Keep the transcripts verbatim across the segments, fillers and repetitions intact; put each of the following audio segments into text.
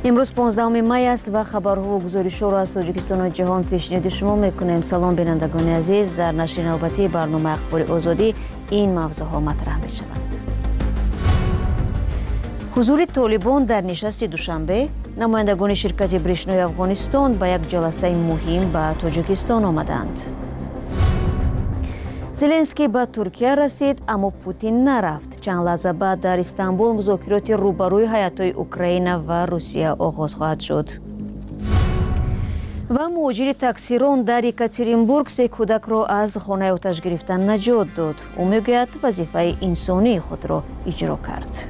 امروز پانزدهم می است و خبرها و گزارش‌ها را از تاجیکستان و جهان پیشنهاد شما می‌کنیم. سلام بینندگان عزیز، در نشر نوبتی برنامه اخبار آزادی این موضوعات مطرح می‌شوند. حضور طالبان در نشست دوشنبه، نمایندگان شرکت برشنای افغانستان به یک جلسه مهم به تاجیکستان آمدند. زلنسکی به ترکیه رسید اما پوتین نرفت. چند لحظه بعد در استانبول مذاکرات روبروی هیات‌های اوکراین و روسیه آغاز خواهد شد. و مهاجر تاکسیران در یکاترینبورگ سه کودک را از خانه آتش گرفتن نجات داد. او میگوید وظیفه انسانی خود را اجرا کرد.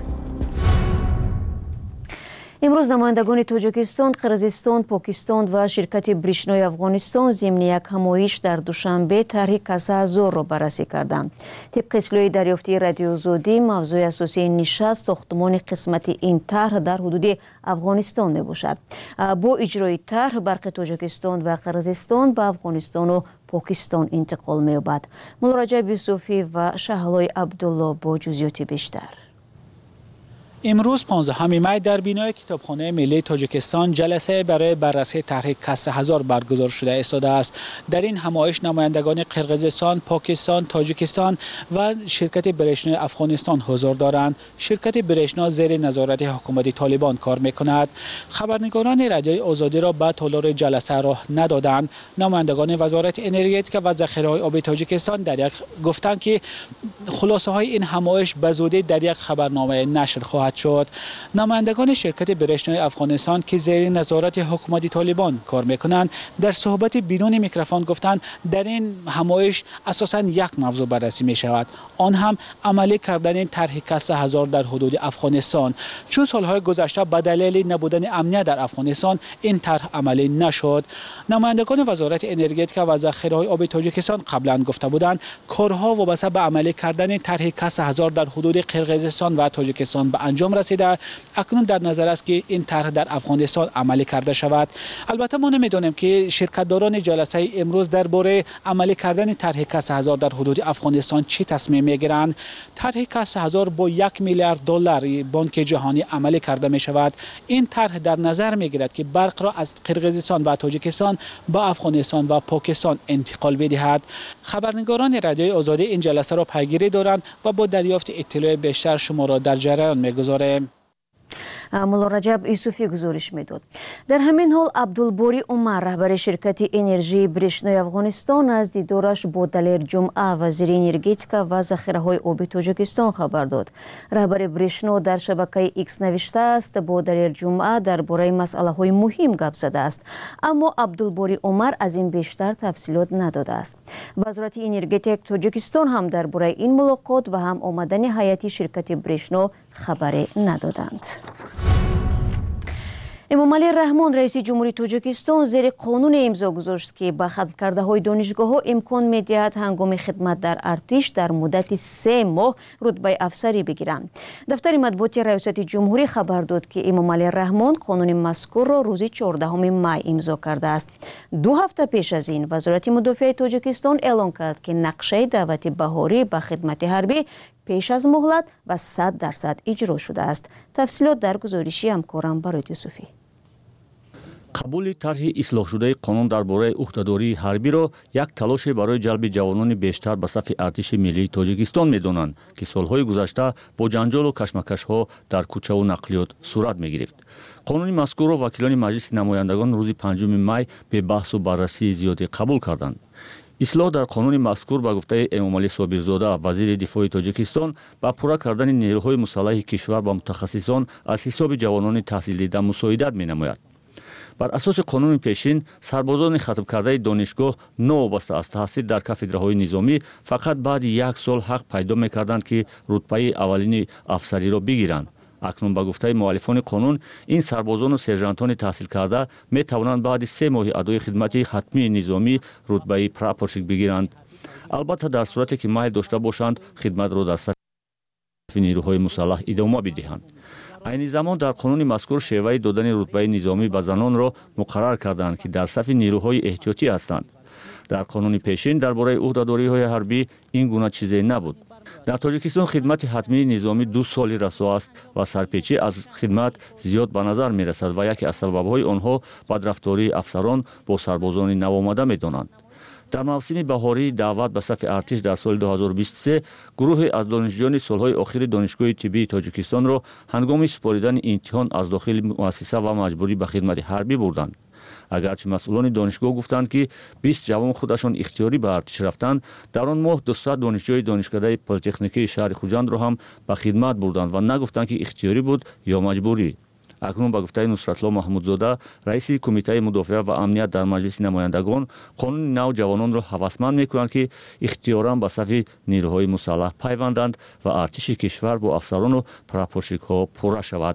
امروز نمایندگان تاجیکستان، قرقیزستان، پاکستان و شرکت برشنای افغانستان ضمن یک همایش در دوشنبه طرح کسه هزار را بررسی کردند. طبق اطلاع دریافتی رادیو آزادی، موضوع اساسی نشست ساختمان قسمت این طرح در حدود افغانستان می باشد. با اجرای طرح برق تاجیکستان و قرقیزستان به افغانستان و پاکستان انتقال می یابد. مولا رجب یوسفی و شهلای عبدالله با جزئیات بیشتر. امروز پانزدهم می در بینای کتابخانه ملی تاجیکستان جلسه برای بررسی طرح کسه هزار برگزار شده ایستاده است. در این همایش نمایندگان قرقیزستان، پاکستان، تاجیکستان و شرکت برشنای افغانستان حضور دارند. شرکت برشنا زیر نظارت حکومت طالبان کار میکند. خبرنگاران رادیوی آزادی را به تالار جلسه راه ندادند. نمایندگان وزارت انرژی و ذخیره‌های آبی تاجیکستان در یک گفتند که خلاصه های این همایش به زودی در یک خبرنامه نشر خواهد شد. نمایندگان شرکت برشنای افغانستان که زیر نظارت حکومت طالبان کار میکنند در صحبت بدون میکروفون گفتند در این همایش اساساً یک موضوع بررسی می شود، آن هم عملی کردن طرح کسه هزار در حدود افغانستان. چون سالهای گذشته به دلیل نبودن امنیت در افغانستان این طرح عملی نشد. نمایندگان وزارت انرژی و ذخیره‌های آبی تاجیکستان قبلا گفته بودند کارها وابسته به عملی کردن طرح کسه هزار در حدود قرقیزستان و تاجیکستان به انجام رسیده. اکنون در نظر است که این طرح در افغانستان عملی کرده شود. البته ما نمیدانیم که شرکتداران جلسه امروز درباره عملی کردن طرح کسه هزار در حدود افغانستان چه تصمیم میگیرند. طرح کسه هزار با یک میلیارد دلار بانک جهانی عملی کرده می شود. این طرح در نظر میگیرد که برق را از قرقیزستان و تاجیکستان به افغانستان و پاکستان انتقال بدهد. خبرنگاران رادیوی آزادی این جلسه را پیگیری دارند و با دریافت اطلاع بیشتر شما را در جریان میگذاریم. مولا رجب یوسفی گزارش میداد. در همین حال عبدالباری عمر رهبر شرکت انرژی برشنای افغانستان از دیدارش با دلیر جمعه وزیر انرژتیک و ذخیره‌های آبی تاجیکستان خبر داد. رهبر برشنا در شبکه ایکس نوشته است با دلیر جمعه درباره مسائل مهم گپ زده است، اما عبدالباری عمر از این بیشتر تفصیلات نداده است. وزارت انرژتیک تاجیکستان هم درباره این ملاقات و هم آمدن هیئت شرکت برشنا خبری ندادند. امامعلی رحمان رئیس جمهوری تاجیکستان زیر قانون امضا گذاشت که به ختم کرده های دانشگاه ها امکان می‌دهد هنگام خدمت در ارتش در مدت سه ماه رتبه افسری بگیرند. دفتر مطبوعاتی ریاست جمهوری خبر داد که امامعلی رحمان قانون مذکور را روز چهاردهم می امضا کرده است. دو هفته پیش از این وزارت مدافع تاجیکستان اعلام کرد که نقشه دعوت بهاری به خدمت حربی پیش از مهلت و صد درصد اجرا شده است. تفصیلات در گزارشی همکارم برای یوسفی. قبول طرح اصلاح شده قانون درباره عهدهداری حربی را یک تلاش برای جلب جوانان بیشتر به صف ارتش ملی تاجیکستان می‌دانند که سالهای گذشته با جنجال و کشمکش‌ها در کوچه و نقلیات صورت می‌گرفت. قانون مذکور را وکیلان مجلس نمایندگان روز پنجم می به بحث و بررسی زیادی قبول کردند. اصلاح در قانون مذکور به گفته امامعلی صابرزاده وزیر دفاع تاجیکستان با پورا کردن نیروهای مسلح کشور با متخصصان از حساب جوانان تحصیل دیده مساعدت می‌نماید. بر اساس قانون پیشین سربازان ختم کرده دانشگاه نوابسته از تحصیل در کافدرهای نظامی فقط بعد یک سال حق پیدا می‌کردند که رتبه اولین افسری را بگیرند. اکنون به گفته مؤلفان قانون این سربازان و سرژانتان تحصیل کرده می توانند بعد سه ماه ادای خدمت حتمی نظامی رتبه پراپورشیک بگیرند. البته در صورتی که میل داشته باشند خدمت را در صف نیروهای مسلح ادامه بدهند. عین زمان در قانون مذکور شیوه دادن رتبه نظامی به زنان را مقرر کردند که در صف نیروهای احتیاطی هستند. در قانون پیشین درباره عهدهداری‌های حربی این گونه چیزی نبود. дар тоҷикистон хидмати ҳатмии низомӣ ду соли расо аст ва сарпечӣ аз хидмат зиёд ба назар мерасад ва яке аз сабабҳои онҳо бадрафтории афсарон бо сарбозони навомада медонанд. дар мавсими баҳории даъват ба сафи артиш дар соли ду ҳазору бисту се гурӯҳе аз донишҷӯёни солҳои охири донишгоҳи тиббии тоҷикистонро ҳангоми супоридани имтиҳон аз дохили муассиса ва маҷбурӣ ба хидмати ҳарбӣ бурданд. агарчи масъулони донишгоҳ гуфтанд ки бист ҷавон худашон ихтиёрӣ ба артиш рафтанд, дар он моҳ дусад донишҷӯи донишкадаи политехникии шаҳри хуҷандро ҳам ба хидмат бурданд ва нагуфтанд ки ихтиёрӣ буд ё маҷбурӣ. акнун ба гуфтаи Нусратло Маҳмудзода, раиси кумитаи мудофиа ва амният дар маҷлиси намояндагон, қонуни нав ҷавононро ҳавасманд мекунанд ки ихтиёран ба сафи нирӯҳои мусаллаҳ пайванданд ва артиши кишвар бо афсарону прапорщикҳо пурра шавад.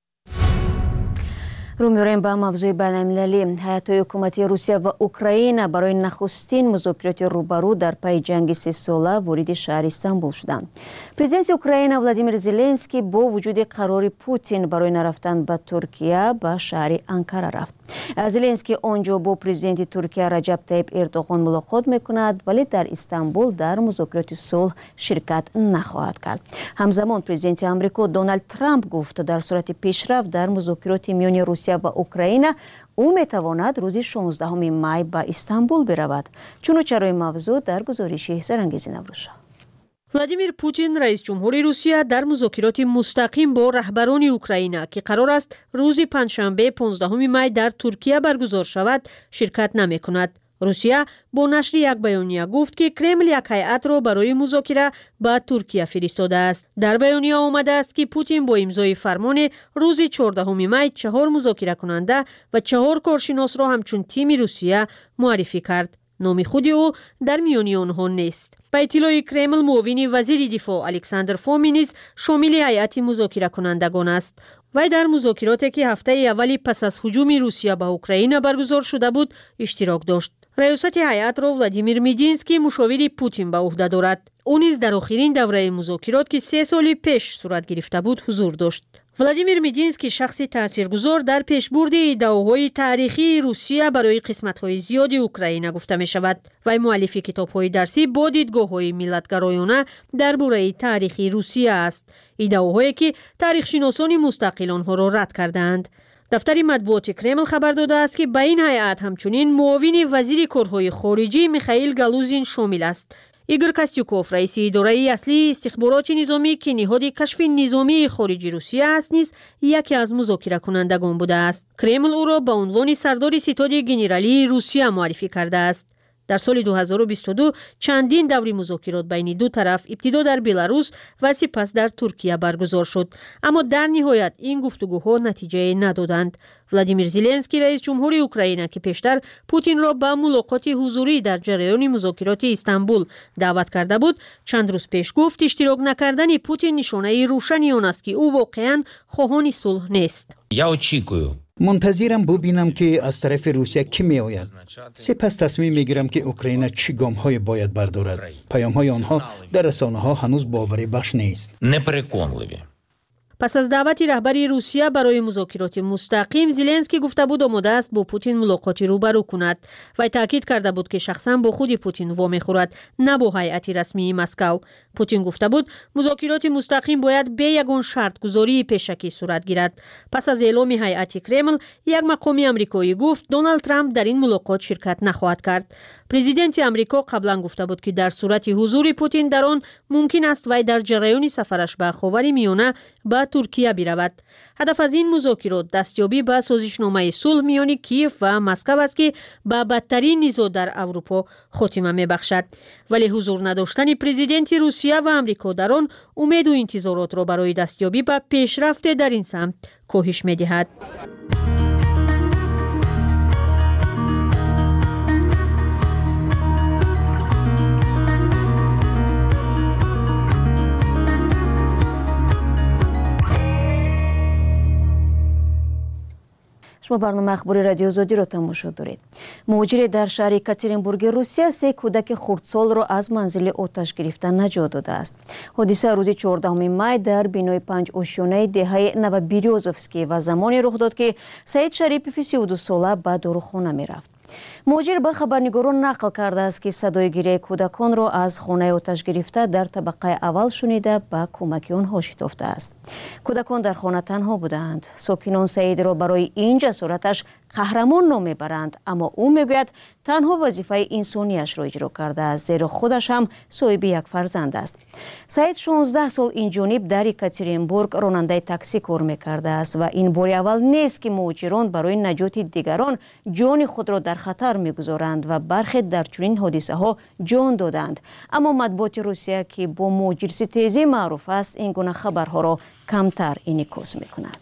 рӯ меорем ба мавзӯи байналмилалӣ. ҳайатҳои ҳукумати Русия ва Украина барои нахустин музокироти рӯбарӯ дар пайи ҷанги сесола ворidi шаҳри Истамбул шуданд. Президенти Украина Владимир Зеленский бо вуҷуди қарори Путин барои нарафтан ба Туркия ба шаҳри Анкара рафт. Зеленский онҷо бо президенти Туркия Раҷаб Таyyip Эрдоғон мулоқот мекунад, вале дар Истамбул дар музокироти сулҳ ширкат нахоҳад кард. ҳамзамон президенти Амрико Дональд Трамп гуфт, дар сурати пешрафт дар музокироти миёни Русия ва Украина ӯ метавонад рӯзи шонздаҳуми май ба Истамбул биравад. чунӯчарои мавзӯъ дар гузориши Зарангези Наврӯзшо. Владимир Путин, раис ҷумҳури Русия, дар музокироти мустақим бо раҳбарони Украина, ки қарор аст рӯзи панҷшанбе понздаҳуми май дар Туркия баргузор шавад, ширкат намекунад. Русия бо нашри як баёния гуфт, ки Кремл як ҳайатро барои музокира ба Туркия фиристодааст. Дар баёния омадааст, ки Путин бо имзои фармоне рӯзи чордаҳуми май чаҳор музокиракунанда ва чаҳор коршиносро ҳамчун тими Русия муаррифӣ кард. номи худи ӯ дар миёни онҳо нест. ба иттилои Кремл, муовини вазири дифоъ Александр Фоми низ шомили ҳайати музокиракунандагон аст. вай дар музокироте, ки ҳафтаи аввали пас аз ҳуҷуми Русия ба Украина баргузор шуда буд, иштирок дошт. раёсати ҳайатро Владимир Мединский, мушовири Путин, ба уҳда дорад. ӯ низ дар охирин давраи музокирот, ки се соли пеш сурат гирифта буд, ҳузур дошт. Владимир Мединский шахси таъсиргузор дар пешбурди иддаоҳои таърихии Русия барои қисматҳои зиёди Украина гуфта мешавад. вай муаллифи китобҳои дарсӣ бо дидгоҳҳои миллатгароёна дар бораи таърихи Русия аст. иддаоҳое, ки таърихшиносони мустақил онҳоро рад кардаанд. дафтари матбуоти Кремл хабар додааст, ки ба ин ҳайат ҳамчунин муовини вазири корҳои хориҷӣ Михаил Галузин шомил аст. Игор Костюков, раиси идораи аслии истихбороти низомӣ, ки ниҳоди кашфи низомии хориҷи Русия аст, низ яке аз музокиракунандагон будааст. Кремл ӯро ба унвони сардори ситоди генералии Русия муаррифӣ кардааст. дар соли ду ҳазору бисту ду чандин даври музокирот байни ду тараф ибтидо дар Беларус ва сипас дар Туркия баргузор шуд, аммо дар ниҳоят ин гуфтугӯҳо натиҷае надоданд. Владимир Зеленский, раис ҷумҳури Украина, ки пештар Путинро ба мулоқоти ҳузурӣ дар ҷараёни музокироти Истамбул даъват карда буд, чанд рӯз пеш гуфт, иштирок накардани Путин нишонаи рӯшани он аст, ки ӯ воқеан хоҳони сулҳ нест. Я очікую منتظرم ببینم که از طرف روسیه کی می آید. سپس تصمیم می گیرم که اوکراین چه گام های باید بردارد. پیام های آنها در رسانه ها هنوز باوری بخش نیست. непереконливі. پس از دعوتی رهبری روسیه برای مذاکرات مستقیم، زلنسکی گفته بود آماده است با پوتین ملاقاتی روبرو کند. و تاکید کرده بود که شخصا با خود پوتین وامی خورد، نه با هیئت رسمی مسکو. پوتین گفته بود مذاکرات مستقیم باید به یگان شرط گذاری پیشکی صورت گیرد. پس از اعلام هیئت کرمل، یک مقام آمریکایی گفت دونالد ترامپ در این ملاقات شرکت نخواهد کرد. پرزیدنت آمریکا قبلا گفته بود که در صورت حضور پوتین در آن ممکن است وی در جریان سفرش به خاورمیانه به ترکیه برود. هدف از این مذاکرات دستیابی به سازشنامه صلح میان کیف و مسکو است که به بدترین نزاع در اروپا خاتمه میبخشد. ولی حضور نداشتن پرزیدنت روسیه و آمریکا در آن امید و انتظارات را برای دستیابی به پیشرفت در این سمت کاهش میدهد. شما برنامه اخباری رادیو آزادی را تماشا دارید. مهاجری در شهر یکاترینبورگ روسیه سه کودک خردسال را از منزل آتش گرفتن نجات داده است. حادثه روز چهاردهم مای در بینای پنج آشیانه دهه نوبریازوفسکی و زمانی رخ داد که سعید شریفی سی و دو ساله به داروخانه می رفت. مجیر به خبرنگاران نقل کرده است که صدای گریه کودکان را از خانه آتش گرفته در طبقه اول شنیده به کمک آنها شتافته است. کودکان در خانه تنها بودند. ساکنان سعید را برای این جسارتش قهرمان نام میبرند، اما او میگوید تنها وظیفه انسانیش را اجرا کرده است، زیرا خودش هم صاحب یک فرزند است. سعید شانزده سال این جانب در یکاترینبورگ راننده تاکسی کار میکرده است و این بار اول نیست که مهاجران برای نجات دیگران جان خود را در خطر میگذارند و برخی در چنین حادثه ها جان دادند. اما مطبوعات روسیه که با مهاجرستیزی معروف است این گونه خبرها را کمتر انعکاس میکند.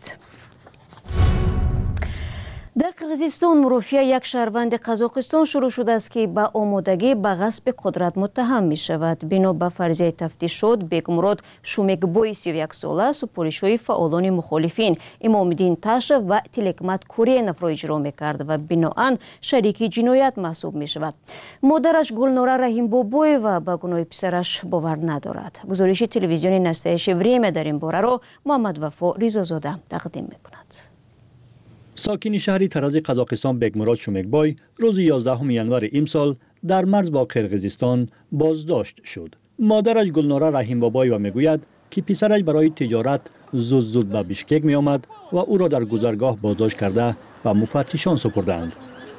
در قرغیزستان مرافعه یک شهروند قزاقستان شروع شده است که به آمادگی به غصب قدرت متهم می شود. بنا به فرضیه تفتیشات بگمراد شومکبوی سی و یک ساله سپارش‌های فعالان مخالفین امام‌الدین تاشев و تلکمت کورینов را اجرا می کرد و بنااً شریک جنایت محسوب می شود. مادرش گلنوره رحیم‌بابویeva به گناه پسرش باور ندارد. گزارش تلویزیون «Настоящее время» در این باره را محمد وفا ریزازاده تقدیم می کند. ساکن شهری تراز قزاقستان بگمراد شومکبوی روز یازدهم ژانویه امسال در مرز با قرغیزستان بازداشت شد. مادرش گلنوره رحیم‌بابویeva میگوید که پسرش برای تجارت زود زود به بیشکک می آمد و او را در گذرگاه بازداشت کرده و مفتشان سپردند.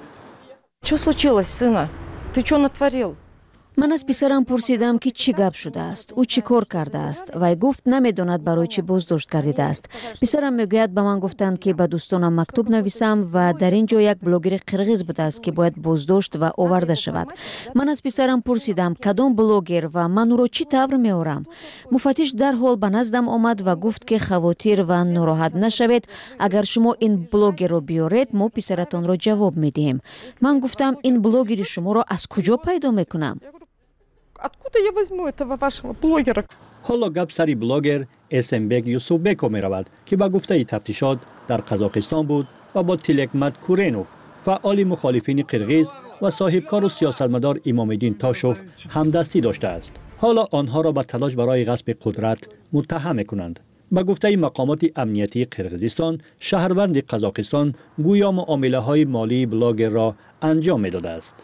چه случилось, сына? Ты что натворил? من از پسرم پرسیدم که چی گپ شده است، او چی کار کرده است. وی گفت نمیداند برای چی بازداشت گردیده است. پسرم میگوید به من گفتند که به دوستانم مکتوب نویسم و در اینجا یک بلاگر قرغیز بوده است که باید بازداشت و آورده شود. من از پسرم پرسیدم کدام بلاگر و من او را چی طور میارم. مفتش در حال به نزدم آمد و گفت که خواطر و ناراحت نشوید، اگر شما این بلاگر را بیارید ما پسرتان را جواب میدیم. من گفتم این بلاگر شما را از کجا پیدا میکنم؟ Откуда я возьму этого вашего блогера? حالا گپ سری بلاگر اسمبک یوسوفبکو می رود که با گفته تفتیشات در قزاقستان بود و با تلکمت کورینov فعال مخالفین قرغیز و صاحبکار و سیاستمدار امام‌الدین تاشев همدستی داشته است. حالا آنها را به تلاش برای غصب قدرت متهم می‌کنند. با گفته مقامات امنیتی قرغیزستان شهروند قزاقستان گویا معامله‌های مالی بلاگر را انجام می‌داده است.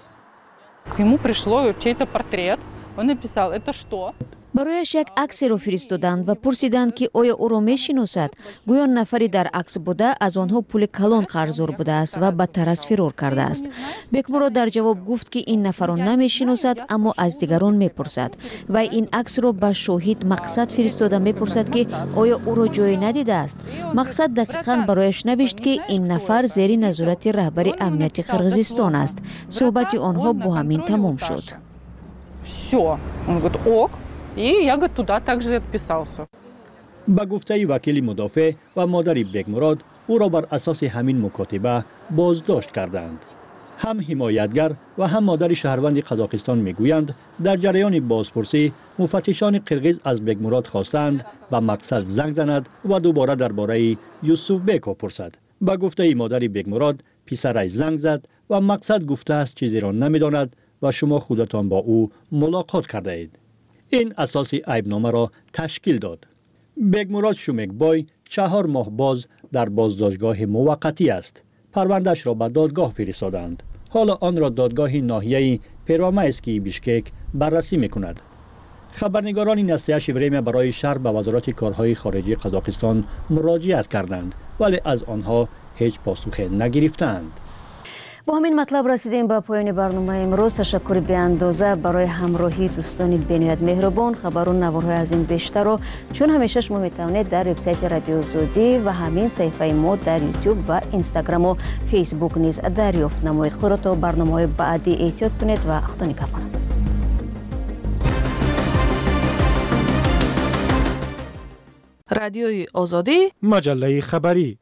К нему пришло чей-то портрет. Он написал: "Это что?" برایش یک عکس را فرستادند و پرسیدند که آیا او را میشناسد. گویا نفری در عکس بوده از آنها پول کلان قرضدار بوده است و بدتر از فرار کرده است. بکمراد در جواب گفت که این نفر را نمیشناسد اما از دیگران میپرسد و این عکس را به شاهد مقصد فرستاده میپرسد که آیا او را جای ندیده است. مقصد دقیقاً برایش نوشت که این نفر زیر نظارت رهبر امنیتی قرغیزستان است. صحبت آنها با همین تمام شد. Всё. Он говорит: "Ок". И я говорит туда также отписался. با گفته وکیل مدافع و مادر بگمراد او را بر اساس همین مکاتبه بازداشت کردند. هم حمایتگر و هم مادر شهروند قزاقستان میگویند در جریان بازپرسی مفتشان قرغیز از بگمراد خواستند به مقصد زنگ زند و دوباره درباره یوسوفبکو پرسد. با گفته مادر بگمراد پسرش زنگ زد و مقصد گفته است چیزی را نمیداند و شما خودتان با او ملاقات کرده اید. این اساسی عیبنامه را تشکیل داد. بگمراد شومکبوی چهار ماه باز در بازداشتگاه موقتی است. پروندهش را به دادگاه فرستادند. حالا آن را دادگاه ناحیه پرومایسکی بیشکک بررسی میکند. خبرنگاران ناستیاش وریمه برای شرح به وزارت کارهای خارجی قزاقستان مراجعت کردند ولی از آنها هیچ پاسخ نگرفتند. با همین مطلب رسیدیم به پایان برنامه امروز. تشکر بی اندازه برای همراهی دوستان بینایت مهربان. خبرون نوارهای از این بیشتر رو چون همیشه شما میتونید در وبسایت رادیو زودی و همین صفحه ما در یوتیوب و اینستاگرام و فیسبوک نیز دریافت نمایید. خود را تا برنامه‌های بعدی احتیاط کنید و خدا نگهدار. رادیوی آزادی، مجله خبری.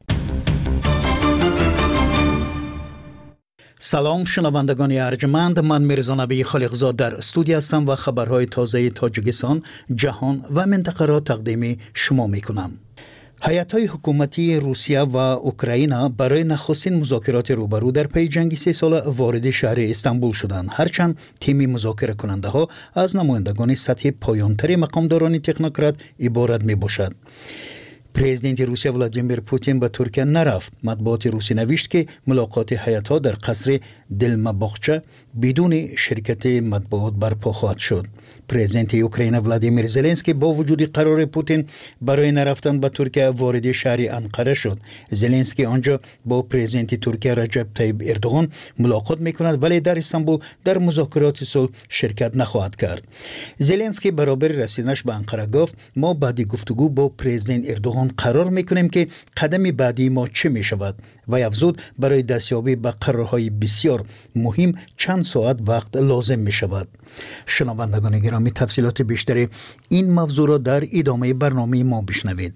سلام شنوندگان ارجمند، من میرزا نبی خالقزاد در استودیو هستم و خبرهای تازه تاجیکستان، جهان و منطقه را تقدیم شما میکنم. هیئت‌های حکومتی روسیه و اوکراین برای نخستین مذاکرات روبرو در پی جنگ سه ساله وارد شهر استانبول شدند، هرچند تیم مذاکره کننده ها از نمایندگان سطح پایان‌تر مقامداران تکنوکرات عبارت می باشد. پرزیدنت روسیه ولادیمیر پوتین به ترکیه نرفت. مطبوعات روسی نوشت که ملاقات هیئت‌ها در قصر دلما باغچه بدون شرکت مطبوعات برپا خواهد شد. پرزیدنت اوکراین ولادیمیر زلنسکی با وجود قرار پوتین برای نرفتن به ترکیه وارد شهر انقره شد. زلنسکی آنجا با پرزیدنت ترکیه رجب طیب اردوغان ملاقات میکند ولی در استانبول در مذاکرات صلح شرکت نخواهد کرد. زلنسکی برابر رسیدنش به انقره گفت ما بعد گفتگو با پرزیدنت اردوغان قرار میکنیم که قدم بعدی ما چه میشود و افزود برای دستیابی به قرارهای بسیار مهم چند ساعت وقت لازم میشود. شنوندگان گرامی، تفصیلات بیشتر این موضوع را در ادامه برنامه ما بشنوید.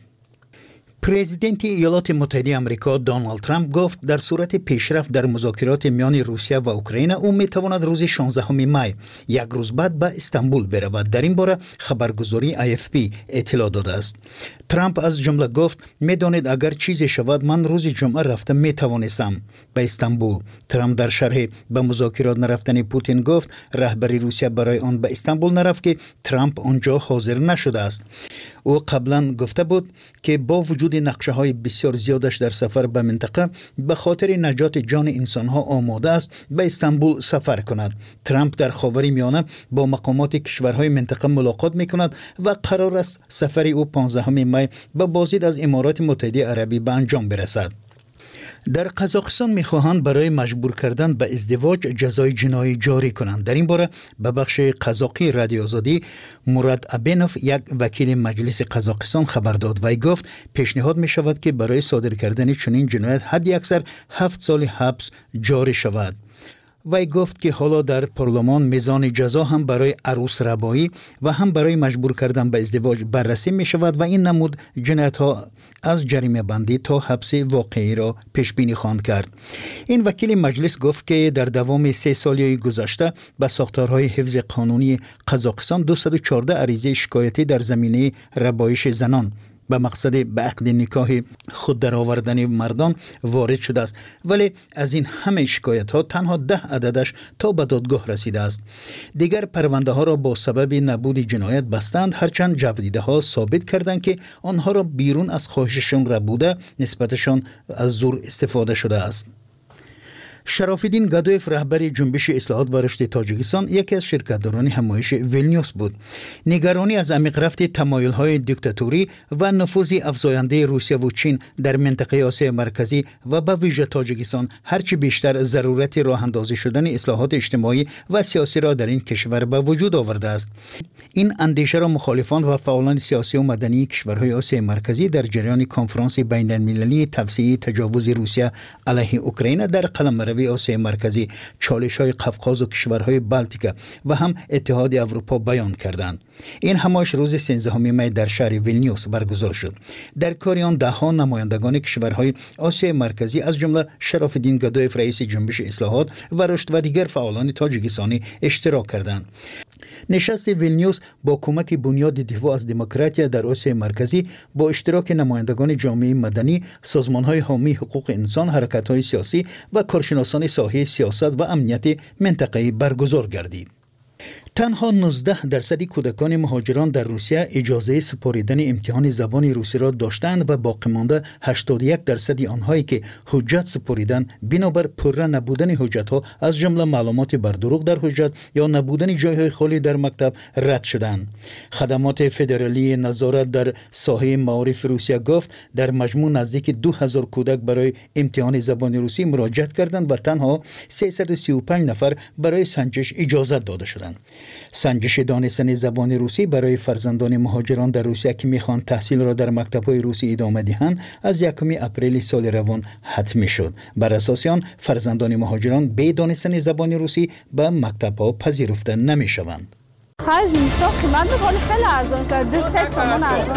پرزیدنت ایالات متحده آمریکا دونالد ترامپ گفت در صورت پیشرفت در مذاکرات میان روسیه و اوکراین او میتواند روز شانزدهم می یک روز بعد به استانبول برود. در این باره خبرگزاری آی اف پی اطلاع داده است. ترامپ از جمله گفت میدانید اگر چیزی شود من روز جمعه رفتم میتوانستم به استانبول. ترامپ در شرح به مذاکرات نرفتن پوتین گفت رهبری روسیه برای آن به استانبول نرفت که ترامپ آنجا حاضر نشده است. او قبلا گفته بود که با وجود نقشه های بسیار زیادش در سفر به منطقه به خاطر نجات جان انسان ها آماده است به استانبول سفر کند. ترامپ در خاورمیانه با مقامات کشورهای منطقه ملاقات می کند و قرار است سفر او پانزدهم می به بازدید از امارات متحده عربی به انجام برسد. در قزاقستان میخواهند برای مجبور کردن به ازدواج جزای جنایی جاری کنند. در این باره به بخش قزاقی رادیو آزادی مراد ابینوف یک وکیل مجلس قزاقستان خبر داد. وی گفت پیشنهاد می شود که برای صادر کردن چنین جنایت حد اکثر هفت سال حبس جاری شود. وی گفت که حالا در پارلمان میزان جزا هم برای عروس ربایی و هم برای مجبور کردن به ازدواج بررسی می شود و این نمود جنایت ها از جریمه بندی تا حبس واقعی را پیش بینی خواهند کرد. این وکیل مجلس گفت که در دوام سه سالی گذشته به ساختارهای حفظ قانونی قزاقستان دویست و چهارده عریضه شکایتی در زمینه ربایش زنان به مقصد به عقد نکاح خود در آوردن مردان وارد شده است، ولی از این همه شکایت ها تنها ده عددش تا به دادگاه رسیده است. دیگر پرونده ها را با سبب نبود جنایت بستند، هرچند جبریده ها ثابت کردند که آنها را بیرون از خواهششان ربوده نسبتشان از زور استفاده شده است. شرافالدین گادویف رهبر جنبش اصلاحات و رشد تاجیکستان یکی از شرکت‌داران همایش ویلنیوس بود. نگرانی از عمیق رفت تمایل‌های دیکتاتوری و نفوذ افزاینده روسیه و چین در منطقه آسیا مرکزی و به ویژه تاجیکستان هرچی بیشتر ضرورت راه اندازی شدن اصلاحات اجتماعی و سیاسی را در این کشور به وجود آورده است. این اندیشه را مخالفان و فعالان سیاسی و مدنی کشورهای آسیا مرکزی در جریان کنفرانس بین‌المللی توسعه تجاوز روسیه علیه اوکراین در قلمرو آسیا مرکزی، چالش‌های قفقاز و کشورهای بالتیک و هم اتحاد اروپا بیان کردند. این همایش روز سیزدهم می در شهر ویلنیوس برگزار شد. در کار آن ده‌ها نمایندگان کشورهای آسیا مرکزی از جمله شرافالدین گادویف رئیس جنبش اصلاحات و رشد و دیگر فعالان تاجیکستانی اشتراک کردند. نشست ویلنیوس با کمک بنیاد دفاع از دموکراسی در آسیا مرکزی با اشتراک نمایندگان جامعه مدنی، سازمان‌های حامی حقوق انسان، حرکت‌های سیاسی و کارشناسان ساحه سیاست و امنیت منطقه‌ای برگزار گردید. تنها نوزده درصد کودکان مهاجران در روسیه اجازه سپاریدن امتحان زبان روسی را داشتند و باقی مانده هشتاد و یک درصد آنهایی که حجت سپاریدن بنابر پره نبودن حجت ها از جمله معلومات بر دروغ در حجت یا نبودن جایهای خالی در مکتب رد شدند. خدمات فدرالی نظارت در ساحه معارف روسیه گفت در مجموع نزدیک دو هزار کودک برای امتحان زبان روسی مراجعت کردند و تنها سیصد و سی و پنج نفر برای سنجش اجازه داده شدند. سنجش دانستن زبان روسی برای فرزندان مهاجران در روسیه که میخوان تحصیل را در مکتب‌های روسی ادامه دهند از یکم اپریل سال روان حتمی شد. بر اساس آن فرزندان مهاجران به دانستن زبان روسی به مکتب‌ها پذیرفته نمیشوند. خرج نیستا قیمت میکنه خیلی ارزان شده، سه سامان ارزان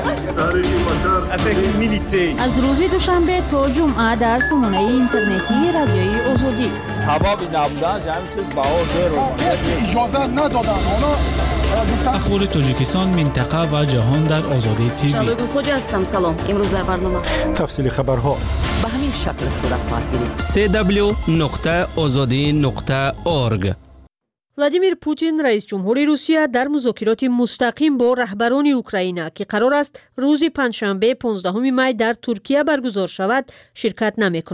شده. از روز دوشنبه تا جمعه در سامانه اینترنتی رادیوی آزادی حبابی نبودن جمعی چیز باور دیر اجازه ندادن اخبار تاجیکستان، منطقه و جهان در آزادی تیوی. شبگل خوجه هستم. سلام. امروز در برنامه تفصیل خبرها به همین شکل صورت خواهد گرفت. سی دبلیو نقطه آزادی نقطه اورگ. ولادیمیر پوتین رئیس جمهور روسیه در مذاکرات مستقیم با رهبران اوکراین که قرار است روز پنجشنبه پانزدهم می در ترکیه برگزار شود شرکت نمی کند.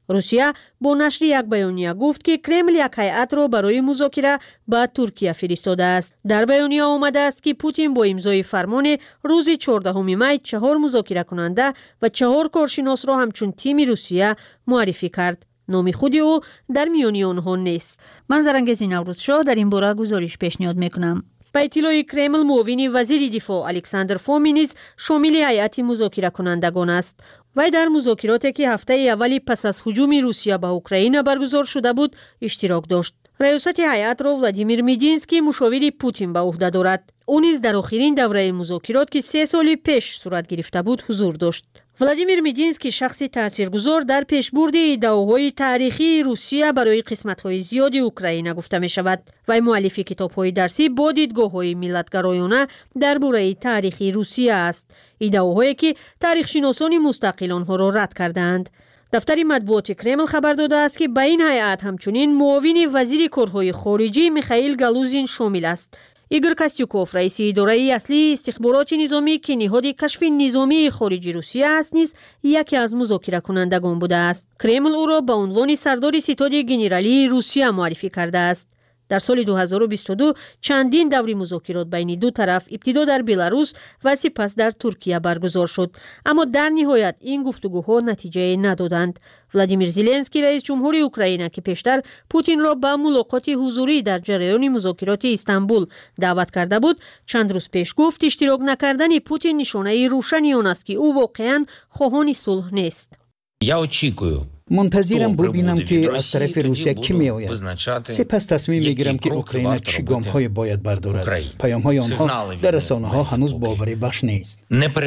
روسیه با نشر یک بیانیه گفت که کرمل یک هیئت را برای مذاکره به ترکیه فرستاده است. در بیانیه آمده است که پوتین با امضای فرمان روز چهاردهم می چهار مذاکره کننده و چهار کارشناس را همچون تیم روسیه معرفی کرد. نام خود او در میان آنها نیست. من زرنگز نوروز شاه در این باره گزارش پیشنهاد میکنم. به اطلاع کرمل، معاون وزیر دفاع الکساندر فومی نیز شامل هیئت مذاکره کنندگان است. وی در مذاکراتی که هفته اولی پس از هجوم روسیه به اوکراین برگزار شده بود اشتراک داشت. ریاست هیئت را ولادیمیر مدینسکی مشاور پوتین به عهده دارد. او نیز در آخرین دوره مذاکرات که سه سال پیش صورت گرفته بود حضور داشت. ولادیمیر مدینسکی شخصی تاثیرگذار در پیشبرد ایده‌های تاریخی روسیه برای قسمت‌های زیادی اوکراین گفته می شود. وی مؤلف کتاب‌های درسی با دیدگاه‌های ملت‌گرایانه درباره تاریخ روسیه است. ایده‌هایی که تاریخ‌شناسان مستقل آنها را رد کردند. دفتر مطبوعات کرمل خبر داده است که به این هیئت همچنین معاون وزیر کارهای خارجی میخائیل گالوزین شامل است. ایگور کاستیوکوف رئیس اداره اصلی استخبارات نظامی که نهاد کشف نظامی خارجی روسیه است نیز یکی از مذاکره کنندگان بوده است. کرمل او را به عنوان سردار ستاد گنرالی روسیه معرفی کرده است. در سال دو هزار و بیست و دو چندین دوره مذاکرات بین دو طرف ابتدا در بلاروس و سپس در ترکیه برگزار شد، اما در نهایت این گفتگوها نتیجه ندادند. ولادیمیر زلنسکی رئیس جمهور اوکراین که پیشتر پوتین را به ملاقات حضوری در جریان مذاکرات استانبول دعوت کرده بود، چند روز پیش گفت اشتراک نکردن پوتین نشانه روشنی آن است که او واقعا خواهان صلح نیست. Я очікую منتظرم ببینم که از طرف روسیه کی می آید. سپس تصمیم می گیرم که اوکراین چه گام های باید بردارد. پیام های آنها در رسانه ها هنوز باوری بخش نیست.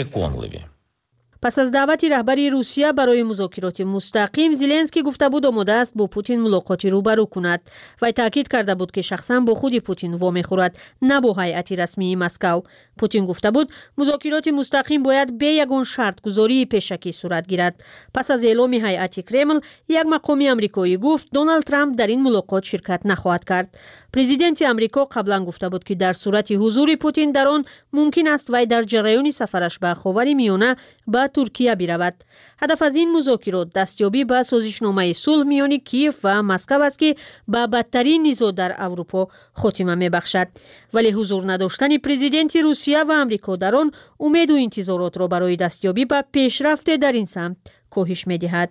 پس از دعوت رهبری روسیه برای مذاکرات مستقیم، زلنسکی گفته بود آماده است با پوتین ملاقاتی روبرو کند و تاکید کرده بود که شخصا با خود پوتین وامی خورد، نه با هیئت رسمی مسکو. پوتین گفته بود مذاکرات مستقیم باید به یگان شرط گذاری پیشکی صورت گیرد. پس از اعلام هیئت کرمل، یک مقام آمریکایی گفت دونالد ترامپ در این ملاقات شرکت نخواهد کرد. پرزیدنت آمریکا قبلا گفته بود که در صورت حضور پوتین در آن ممکن است وی در جریان سفرش به خاورمیانه به ترکیه برود. هدف از این مذاکرات دستیابی به سازشنامه صلح میان کیف و مسکو است که به بدترین نزاع در اروپا خاتمه میبخشد. ولی حضور نداشتن پرزیدنت روسیه و آمریکا در آن امید و انتظارات را برای دستیابی به پیشرفت در این سمت کاهش میدهد.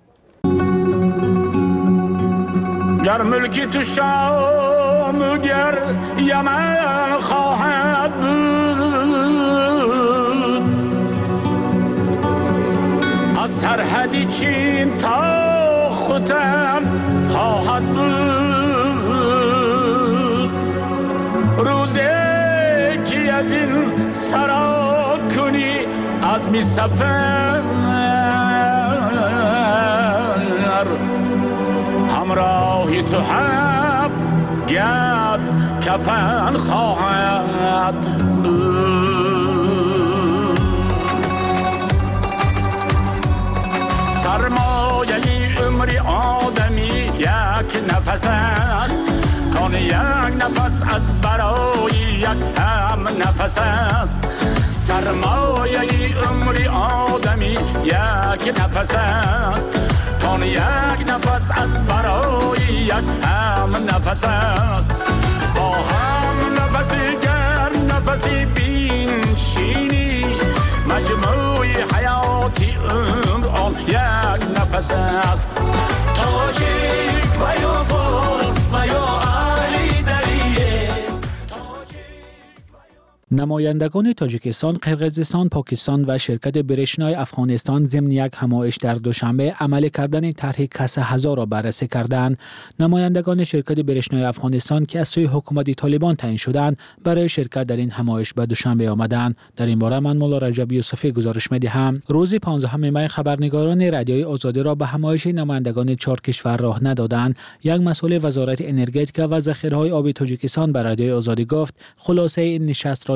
در ملکی تو شام گر یمن خواهد بود، از سرحدی چین تا ختن خواهد بود. روزی که از این سرا کنی از می سفر، همراهی تو هفت گز کفن خواهد بود. سرمایه عمر آدمی یک نفس است، کان یک نفس از برای یک هم نفس است. سرمایه عمر آدمی یک نفس است، کان یک نفس از برای یک هم نفس است. با هم نفسی گر نفسی بین شینی، مجموعی حیاتی عمر آن یک نفس است. تاجیک و یا فارس و یا علی دریه. نمایندگان تاجیکستان، قرقیزستان، پاکستان و شرکت برشنای افغانستان ضمن یک همایش در دوشنبه عمل کردن طرح کسر هزار را بررسی کردند. نمایندگان شرکت برشنای افغانستان که از سوی حکومت طالبان تعیین شدند برای شرکت در این همایش به دوشنبه آمدند. در این باره من مولا رجب یوسفی گزارش می‌دهم. روز پانزدهم می خبرنگاران رادیوی آزادی را به همایش نمایندگان چهار کشور راه ندادند. یک مسئول وزارت انرژتیک و ذخیره‌های آبی تاجیکستان به رادیوی آزادی گفت خلاصه این نشست را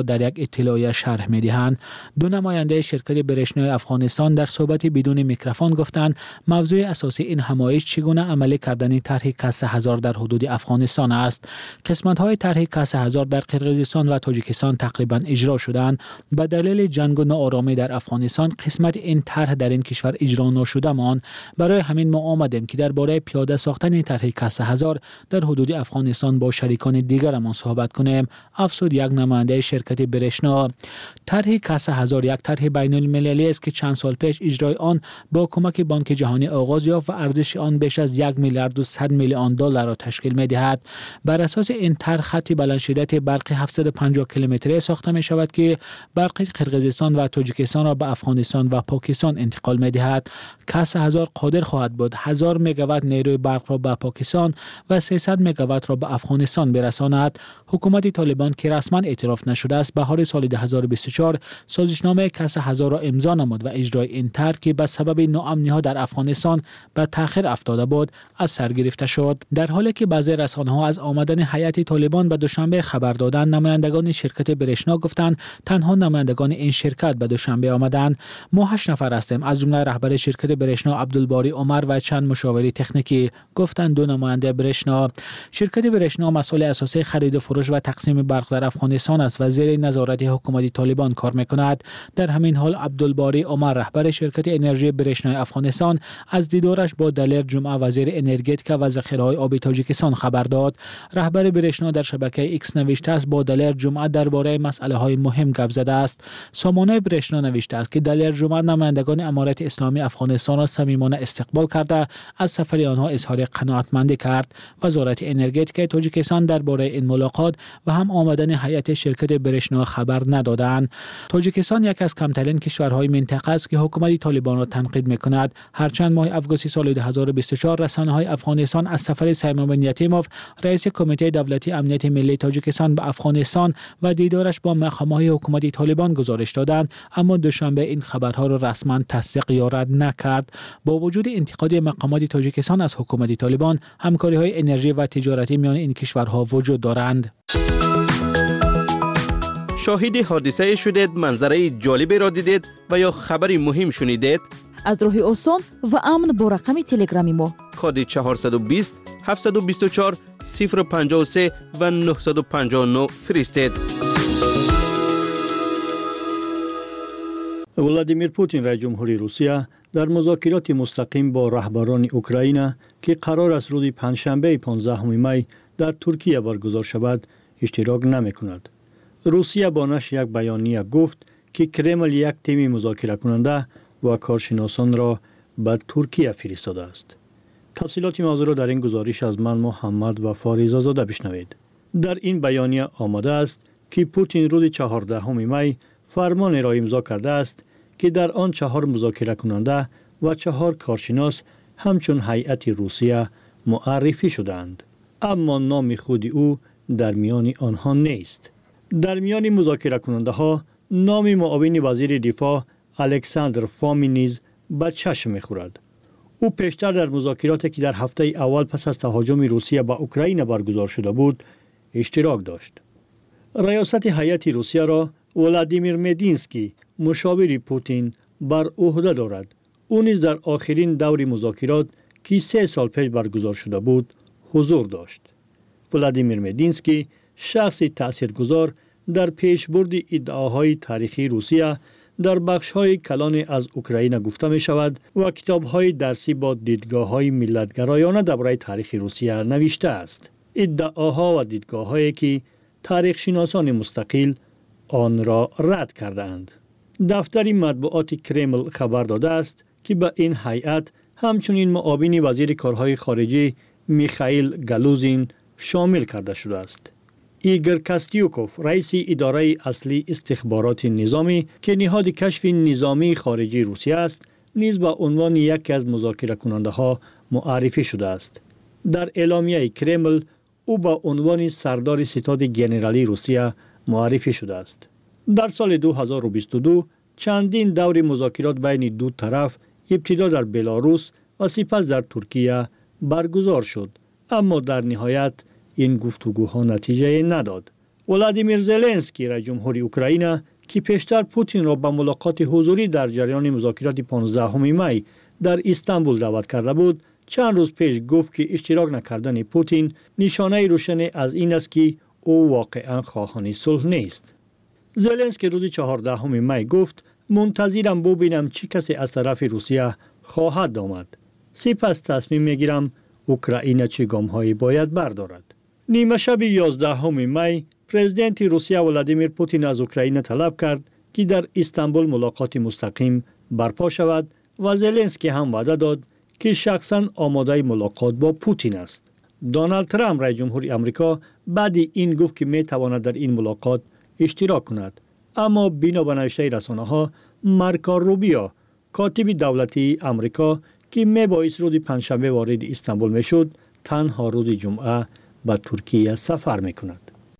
را در یک اطلاعیه شرح می‌دهند. دو نماینده شرکت برشنای افغانستان در صحبت بدون میکروفون گفتند موضوع اساسی این همایش چگونه عملی کردن طرح کسه هزار در حدود افغانستان است. قسمت‌های طرح کسه هزار در قرقیزستان و تاجیکستان تقریبا اجرا شدند. به دلیل جنگ و ناآرامی در افغانستان قسمت این طرح در این کشور اجرا نشده مان. برای همین ما آمدیم که درباره پیاده ساختن طرح کسه هزار در حدود افغانستان با شریکان دیگرمان صحبت کنیم، افزود یک نماینده شرکت برشنا. طرح کسه هزار یک طرح بین المللی است که چند سال پیش اجرای آن با کمک بانک جهانی آغاز یافت و ارزش آن بیش از یک میلیارد و صد میلیون دلار را تشکیل می دهد. بر اساس این طرح خط بلند شدت برق هفتصد و پنجاه کیلومتری ساخته می شود که برق قرقیزستان و تاجیکستان را به افغانستان و پاکستان انتقال می دهد. کسه هزار قادر خواهد بود هزار مگاوات نیروی برق را به پاکستان و سیصد مگاوات را به افغانستان برساند. حکومت طالبان که رسما اعتراف نشده است بهار سال دو هزار و بیست و چهار سازشنامه کسه هزار را امضا نمود و اجرای این طرح که به سبب ناامنی‌ها در افغانستان به تأخیر افتاده بود از سر گرفته شد. در حالی که بعضی رسانه‌ها از آمدن هیئت طالبان به دوشنبه خبر دادند، نمایندگان شرکت برشنا گفتند تنها نمایندگان این شرکت به دوشنبه آمدند. ما هشت نفر هستیم، از جمله رهبر شرکت برشنا عبدالباری عمر و چند مشاور تکنیکی، گفتند دو نماینده برشنا. شرکت برشنا مسئول اساسی خرید و فروش و تقسیم برق در افغانستان است و زیر نظارت حکومت طالبان کار میکند. در همین حال عبدالباری عمر رهبر شرکت انرژی برشنای افغانستان از دیدارش با دلیر جمعه وزیر انرژتیک و ذخیره‌های آبی تاجیکستان خبر داد. رهبر برشنا در شبکه ایکس نوشته است با دلیر جمعه درباره مسائل‌های مهم گپ زده است. سامانه برشنا نوشته است که دلیر جمعه نمایندگان امارت اسلامی افغانستان را صمیمانه استقبال کرده از سفر آنها اظهار قناعتمندی کرد. وزارت انرژتیک تاجیکستان درباره این ملاقات و هم آمدن هیئت شرکت برشنا خبر ندادند. تاجیکستان یک از کمترین کشورهای منطقه است که حکومت طالبان را تنقید می‌کند. هرچند ماه آگوست سال دو هزار و بیست و چهار رسانه‌های افغانستان از سفر سیمون بن یتیموف رئیس کمیته دولتی امنیت ملی تاجیکستان به افغانستان و دیدارش با مقام‌های حکومت طالبان گزارش دادند، اما دوشنبه این خبرها را رسما تصدیق یا رد نکرد. با وجود انتقاد مقامات تاجیکستان از حکومت طالبان، همکاری‌های انرژی و تجارتی میان این کشورها وجود دارند. شاهد حادثه شدید، منظره جالبی را دیدید و یا خبری مهم شنیدید؟ از راه آسان و امن با رقم تلگرامی ما کد چهارصد و بیست هفتصد و بیست و چهار صفر پنجاه و سه و نهصد و پنجاه و نه فرستید. ولادیمیر پوتین رئیس جمهوری روسیه در مذاکرات مستقیم با رهبران اوکراین که قرار است روز پنجشنبه پانزدهم می در ترکیه برگزار شود اشتراک نمی‌کند. روسیه با نشر یک بیانیه گفت که کرمل یک تیم مذاکره کننده و کارشناسان را به ترکیه فرستاده است. تفصیلات موضوع را در این گزارش از من محمد و فاریزا زاده بشنوید. در این بیانیه آمده است که پوتین روز چهاردهم می فرمان را امضا کرده است که در آن چهار مذاکره کننده و چهار کارشناس همچون هیئت روسیه معرفی شدند، اما نام خود او در میان آنها نیست. در میان مذاکره کننده ها نام معاون وزیر دفاع الکساندر فومین نیز به چشم می‌خورد. او پیشتر در مذاکراتی که در هفته اول پس از تهاجم روسیه به اوکراین برگزار شده بود اشتراک داشت. ریاست هیئت روسیه را ولادیمیر مدینسکی مشاور پوتین بر عهده دارد. او نیز در آخرین دور مذاکرات که سه سال پیش برگزار شده بود حضور داشت. ولادیمیر مدینسکی شخصی تاثیرگذار در پیشبرد ادعاهای تاریخی روسیه در بخش‌های کلان از اوکراین گفته می شود و کتاب‌های درسی با دیدگاه‌های ملت‌گرایانه درباره تاریخ روسیه نوشته است. ادعاها و دیدگاه‌هایی که تاریخ شناسان مستقل آن را رد کردند. دفتر مطبوعات کرمل خبر داده است که به این هیئت همچنین معاون وزیر کارهای خارجه میخائیل گالوزین شامل کرده شده است. ایگور کاستیوکوف رئیس اداره اصلی استخبارات نظامی که نهاد کشف نظامی خارجی روسیه است نیز به عنوان یکی از مذاکره کننده ها معرفی شده است. در اعلامیه کرمل او به عنوان سردار ستاد گنرالی روسیه معرفی شده است. در سال دو هزار و بیست و دو چندین دور مذاکرات بین دو طرف ابتدا در بلاروس و سپس در ترکیه برگزار شد، اما در نهایت این گفتگوها نتیجه نداد ولادیمیر زلنسکی رئیس جمهوری اوکراین که پیشتر پوتین را به ملاقات حضوری در جریان مذاکرات پانزدهم می در استانبول دعوت کرده بود، چند روز پیش گفت که اشتراک نکردن پوتین نشانه روشن از این است که او واقعا خواهان صلح نیست. زلنسکی روز چهاردهم می گفت منتظرم ببینم چه کسی از طرف روسیه خواهد آمد. سپس تصمیم میگیرم اوکراین چه گام‌هایی باید بردارد. نیمه شب یازدهم می پرزیدنت روسیه ولادیمیر پوتین از اوکراین طلب کرد که در استانبول ملاقات مستقیم برپا شود و زلنسکی هم وعده داد که شخصاً آماده ملاقات با پوتین است. دونالد ترامپ رئیس جمهوری آمریکا بعد این گفت که می تواند در این ملاقات اشتراک کند، اما بنا به نوشته رسانه‌ها مارکو روبیو کاتب دولتی آمریکا که می بایست روز پنجشنبه وارد استانبول می شد، تنها روز جمعه به ترکیه سفر می کند.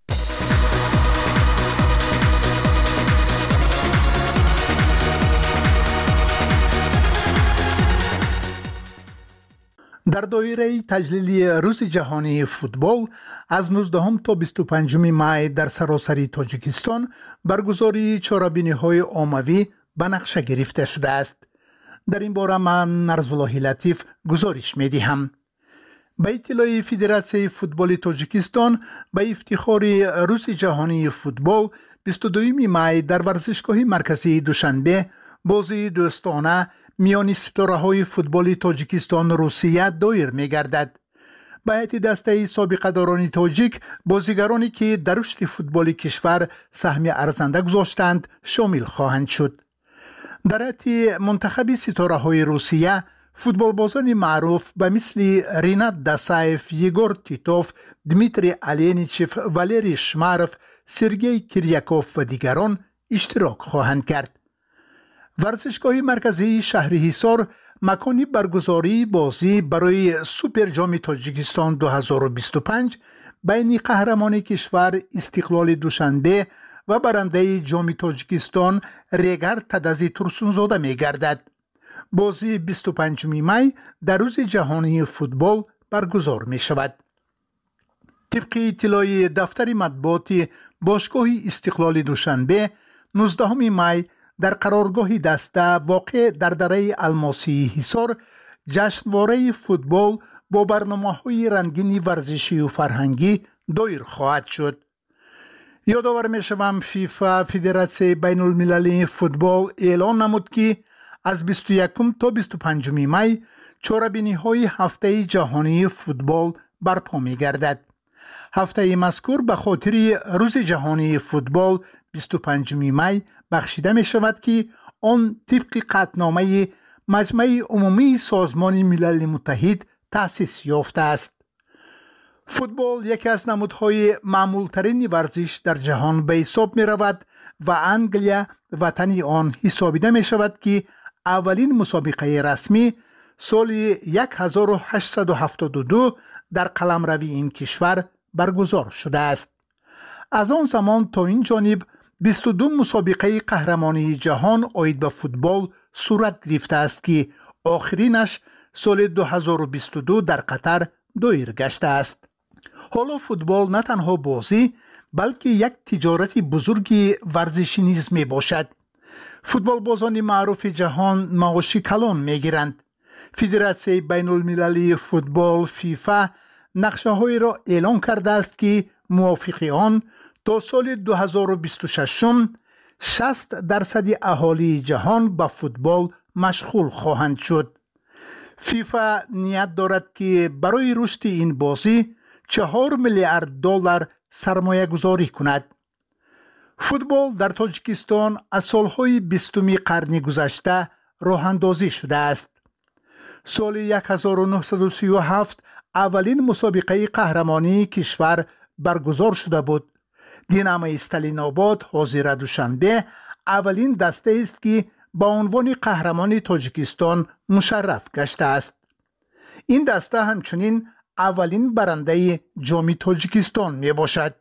در دایره تجلیل روز جهانی فوتبال از نوزدهم تا بیست و پنجم می در سراسر تاجیکستان برگزاری چهاربینی‌های عمومی به نقشه گرفته شده است. در این باره من نرزالله لطیف گزارش می‌دهم. به اطلاع فدراسیون فوتبال تاجیکستان به افتخار روز جهانی فوتبال بیست و دوم می در ورزشگاه مرکزی دوشنبه بازی دوستانه میان ستاره‌های فوتبال تاجیکستان و روسیه دایر می‌گردد. به هیئت دسته سابقه داران تاجیک بازیگرانی که در رشد فوتبال کشور سهم ارزنده گذاشتند شامل خواهند شد. در هیئت منتخب ستاره‌های روسیه فوتبالبازان معروف به مثل رینات داسایف، یگور تیتوف، دمیتری الینیچف، والری شماروف، سرگئی کریاکوف و دیگران اشتراک خواهند کرد. ورزشگاه مرکزی شهر حصار مکانی برگزاری بازی برای سوپر جام تاجیکستان دو هزار و بیست و پنج بین قهرمان کشور استقلال دوشنبه و برنده جام تاجیکستان ریگر تدزی ترسونزاده می گردد. بازی بیست و پنجم می در روز جهانی فوتبال برگزار می شود. طبق اطلاع دفتر مطبوعات باشگاه استقلال دوشنبه نوزدهم می در قرارگاه دسته واقع در دره الماسی حصار جشنواره فوتبال با برنامه‌های رنگین ورزشی و فرهنگی دایر خواهد شد. یادآور می‌شوم فیفا فدراسیون بین المللی فوتبال اعلان نمود که از بیست و یکم تا بیست و پنجم می چهاربینی‌های هفته جهانی فوتبال برپا می‌گردد. هفته مذکور به خاطر روز جهانی فوتبال بیست و پنجم می بخشیده می شود که آن طبق قطعنامه مجمع عمومی سازمان ملل متحد تأسیس یافته است. فوتبال یکی از نمودهای معمولترین ورزش در جهان به حساب می رود و انگلیا وطن آن حسابیده می شود که اولین مسابقه رسمی سال هزار و هشتصد و هفتاد و دو در قلمروی این کشور برگزار شده است. از آن زمان تا این جانب بیست و دو مسابقه قهرمانی جهان آید به فوتبال صورت گرفته است که آخرینش سال دو هزار و بیست و دو در قطر دایر گشته است. حالا فوتبال نه تنها بازی بلکه یک تجارت بزرگی ورزشی نیز می باشد. فوتبال بازان معروف جهان معاش کلان می گیرند. فدراسیون بین المللی فوتبال فیفا نقشه های را اعلان کرده است که موافق آن تا سال دو هزار و بیست و شش شصت درصد اهالی جهان به فوتبال مشغول خواهند شد. فیفا نیت دارد که برای رشد این بازی چهار میلیارد دلار سرمایه گذاری کند. فوتبال در تاجیکستان از سالهای بیستم قرن گذشته راه اندازی شده است. سال هزار و نهصد و سی و هفت اولین مسابقه قهرمانی کشور برگزار شده بود. دینamo استالین آباد حاضر دوشنبه اولین دسته است که با عنوان قهرمان تاجیکستان مشرف گشته است. این دسته همچنین اولین برنده جام تاجیکستان می باشد.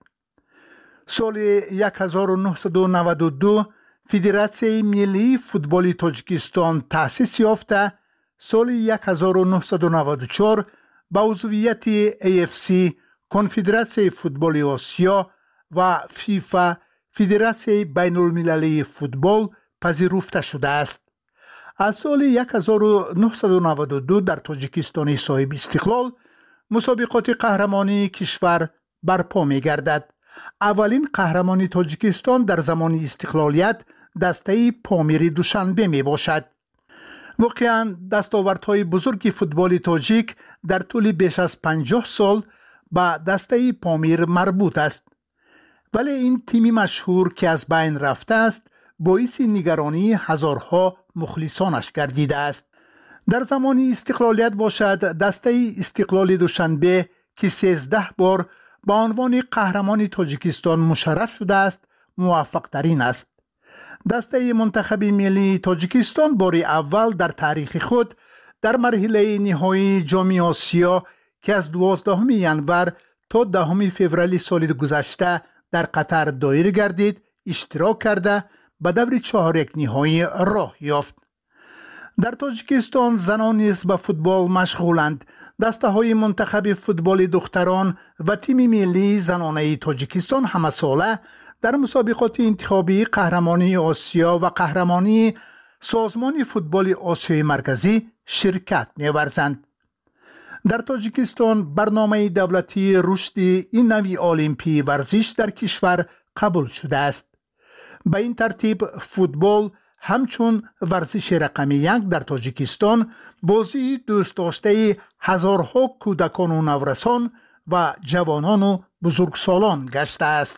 سال هزار و نهصد و نود و دو فدراسیون ملی فوتبال تاجیکستان تأسیس یافته، سال هزار و نهصد و نود و چهار با عضویت ای اف سی کنفدراسیون فوتبال آسیا و فیفا فدراسیون بین المللی فوتبال پذیرفته شده است. از سال هزار و نهصد و نود و دو در تاجیکستان صاحب استقلال مسابقات قهرمانی کشور برپا می گردد. اولین قهرمانی تاجیکستان در زمان استقلالیت دسته پامیر دوشنبه می باشد. واقعا دستاوردهای بزرگ فوتبال تاجیک در طول بیش از پنجاه سال به دسته پامیر مربوط است. ولی این تیمی مشهور که از بین رفته است باعث نگرانی هزارها مخلصانش گردیده است. در زمان استقلالیت باشد دسته استقلال دوشنبه که سیزده بار با عنوان قهرمان تاجیکستان مشرف شده است موفق ترین است. دسته منتخب ملی تاجیکستان بار اول در تاریخ خود در مرحله نهایی جام آسیا که از دوازدهم ژانویه تا دهم فوریه سال گذشته در قطر دایر گردید اشتراک کرده به دور چهار یک نهایی راه یافت. در تاجیکستان زنان نیز به فوتبال مشغولند. دسته های منتخب فوتبال دختران و تیم ملی زنانه تاجیکستان همه ساله در مسابقات انتخابی قهرمانی آسیا و قهرمانی سازمان فوتبال آسیای مرکزی شرکت می‌ورزند. در تاجیکستان برنامه دولتی رشد این نوع المپی ورزش در کشور قبول شده است. به این ترتیب فوتبال همچون ورزش رقمی یک در تاجیکستان بازی دوست داشته هزارها کودکان و نورسان و جوانان و بزرگسالان گشته است.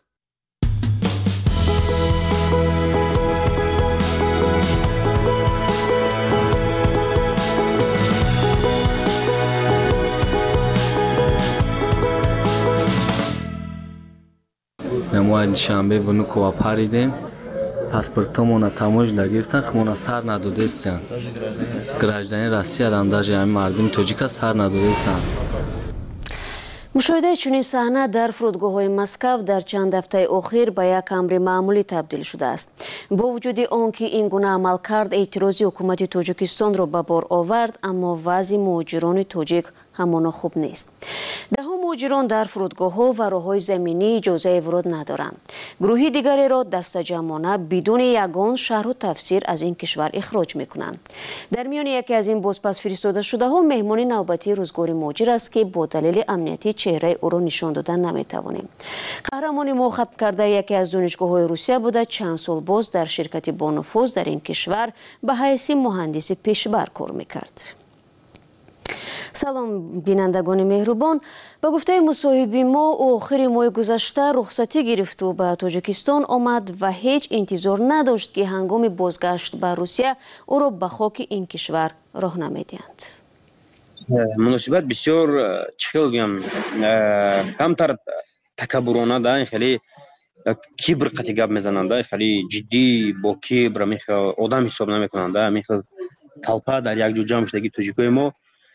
نماید شنبه بنوک و پریدیم پاسپورتمون تموج لگرفتن خمون سر ندودستن گراجدانی روسیه هم در جمعی مردم توجیک سر ندودستن. مشاهده چنین صحنه در فرودگاه‌های مسکو در چند هفته اخیر به یک امر معمولی تبدیل شده است. با وجود آنکه این گونه عملکرد اعتراضی حکومت تاجیکستان را به بار آورد، اما وضع مهاجران تاجیک همان خوب نیست. دهها مهاجران در فرودگاه‌ها و راه‌های زمینی اجازه ورود ندارند. گروهی دیگری را دسته‌جمعانه بدون یگان شرح و تفسیر از این کشور اخراج می‌کنند. در میان یکی از این بازپس فرستاده شده‌ها مهمان نوبتی روزگار مهاجر است که با دلیل امنیتی چهره او را نشان دادن نمی‌توانیم. قهرمان ما ختم کرده یکی از دانشگاه‌های روسیه بوده، چند سال باز در شرکت با نفوذ در این کشور به حیث مهندس پیشبر کار می‌کرد. سلام بینندگان مهربان، به گفته مصاحبی ما آخر ماه گذشته رخصتی گرفت و به تاجیکستان آمد و هیچ انتظار نداشت که هنگام بازگشت به روسیه او را به خاک این کشور راه نمیدهند. مناسبت بسیار چه بگم کمتر تکبرانه ده، خیلی کبر قطعی گپ میزننده، خیلی جدی با کبر میخه آدم حساب نمیکننده، میخه طلپه در یک جو جمع شدگی تاجیکای ما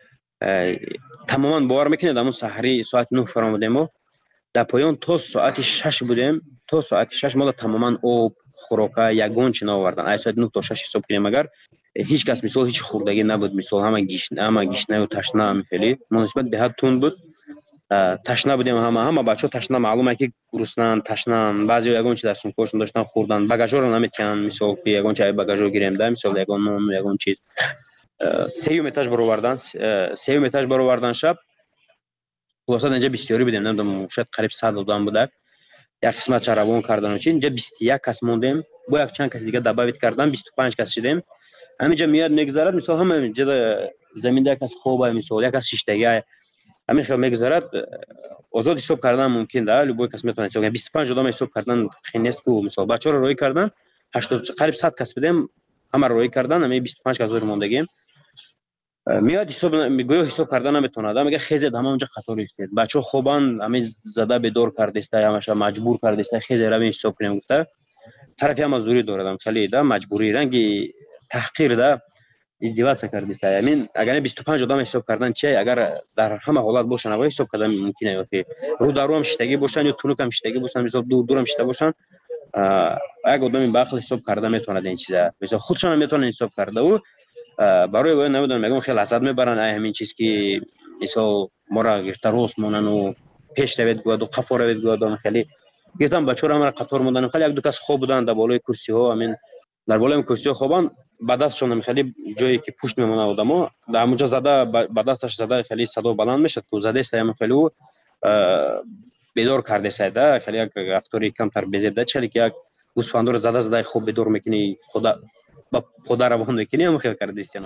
تماما باور میکنید. همون سحری ساعت نه فرامودیم و در پایان تا ساعت شش بودیم، تا ساعت شش ما تماما آب خوراکه یگان چی نآوردن. از ساعت نه تا شش حساب کنیم اگر هیچ کس مثال هیچ خوردگی نبود، مثال همه گیشنه همه گیشنه و تشنه هم خیلی مناسبت به حد تند بود. تشنه بودیم، همه همه بچه‌ها تشنه، معلومه که گرسنه‌اند، تشنه‌اند. بعضی یگان چی دستشون کشون داشتن خوردن، باگاژا رو نمیتونن مثال که یگان چای باگاژا گیریم ده، مثال یگان نون یگان چیز سیوم اتاج برآوردن، سیوم اتاج برآوردن شب خلاصه اینجا بسیاری بودیم، نمیدونم شاید قریب صد آدم بوده. یک قسمت چراغون کردن و چی اینجا بیست و یک کس موندیم، با یک چند کس دیگه دعوت کردن بیست و پنج کس شدیم. همینجا میاد میگذرد، مثلا همه اینجا زمین ده کس خوبه، مثلا یک کس شش تایی همین خیلی میگذرد. آزاد حساب کردن ممکن ده، ولی با کس میتونه حساب کنه. بیست و پنج آدم حساب کردن خیلی نیست که مثلا بچه‌ها رو روی کردن هشتاد قریب صد کس بودیم، همه روی کردن، همین بیست و پنج کس موندگیم. میاد حساب میگه حساب کردن نمیتونه، میگه خیزید همه اونجا قطار ایستید، بچه‌ها خوبان همه زده به دور کرده است، همش مجبور کرده است خیزید رو حساب کنیم. گفته طرفی هم مزدوری دارم خیلی ده مجبوری رنگی تحقیر ده ازدواج کرده است. یعنی اگر بیست و پنج آدم حساب کردن چه اگر در همه حالت باشن و حساب کردن ممکنه که رو درو هم شتگی باشن یا تونک هم شتگی باشن، مثلا دور دور هم شته باشن، اگه آدمی به عقل حساب کرده میتونه این چیزا مثلا خودشون هم میتونن حساب کرده و برای وای نمیدونم میگم خیلی لذت میبرن همین چیز که مثلا ما را گرفته روز مونن و پیش روید گواد و قفا روید گواد خیلی گفتم بچه‌ها همه قطار موندن خیلی یک دو کس خواب بودن در بالای کرسی ها همین در بالای کرسی ها خوابن با دستشون خیلی جایی که پشت میمونه آدما در اونجا زده با دستش زده خیلی صدا بلند میشه تو زده است هم خیلی بیدار کرده سایده خیلی یک رفتاری کمتر بزیده چلی که یک گوسفندور زده زده خوب بیدار میکنی خدا با خدا روان میکنی هم خیلی کرده است.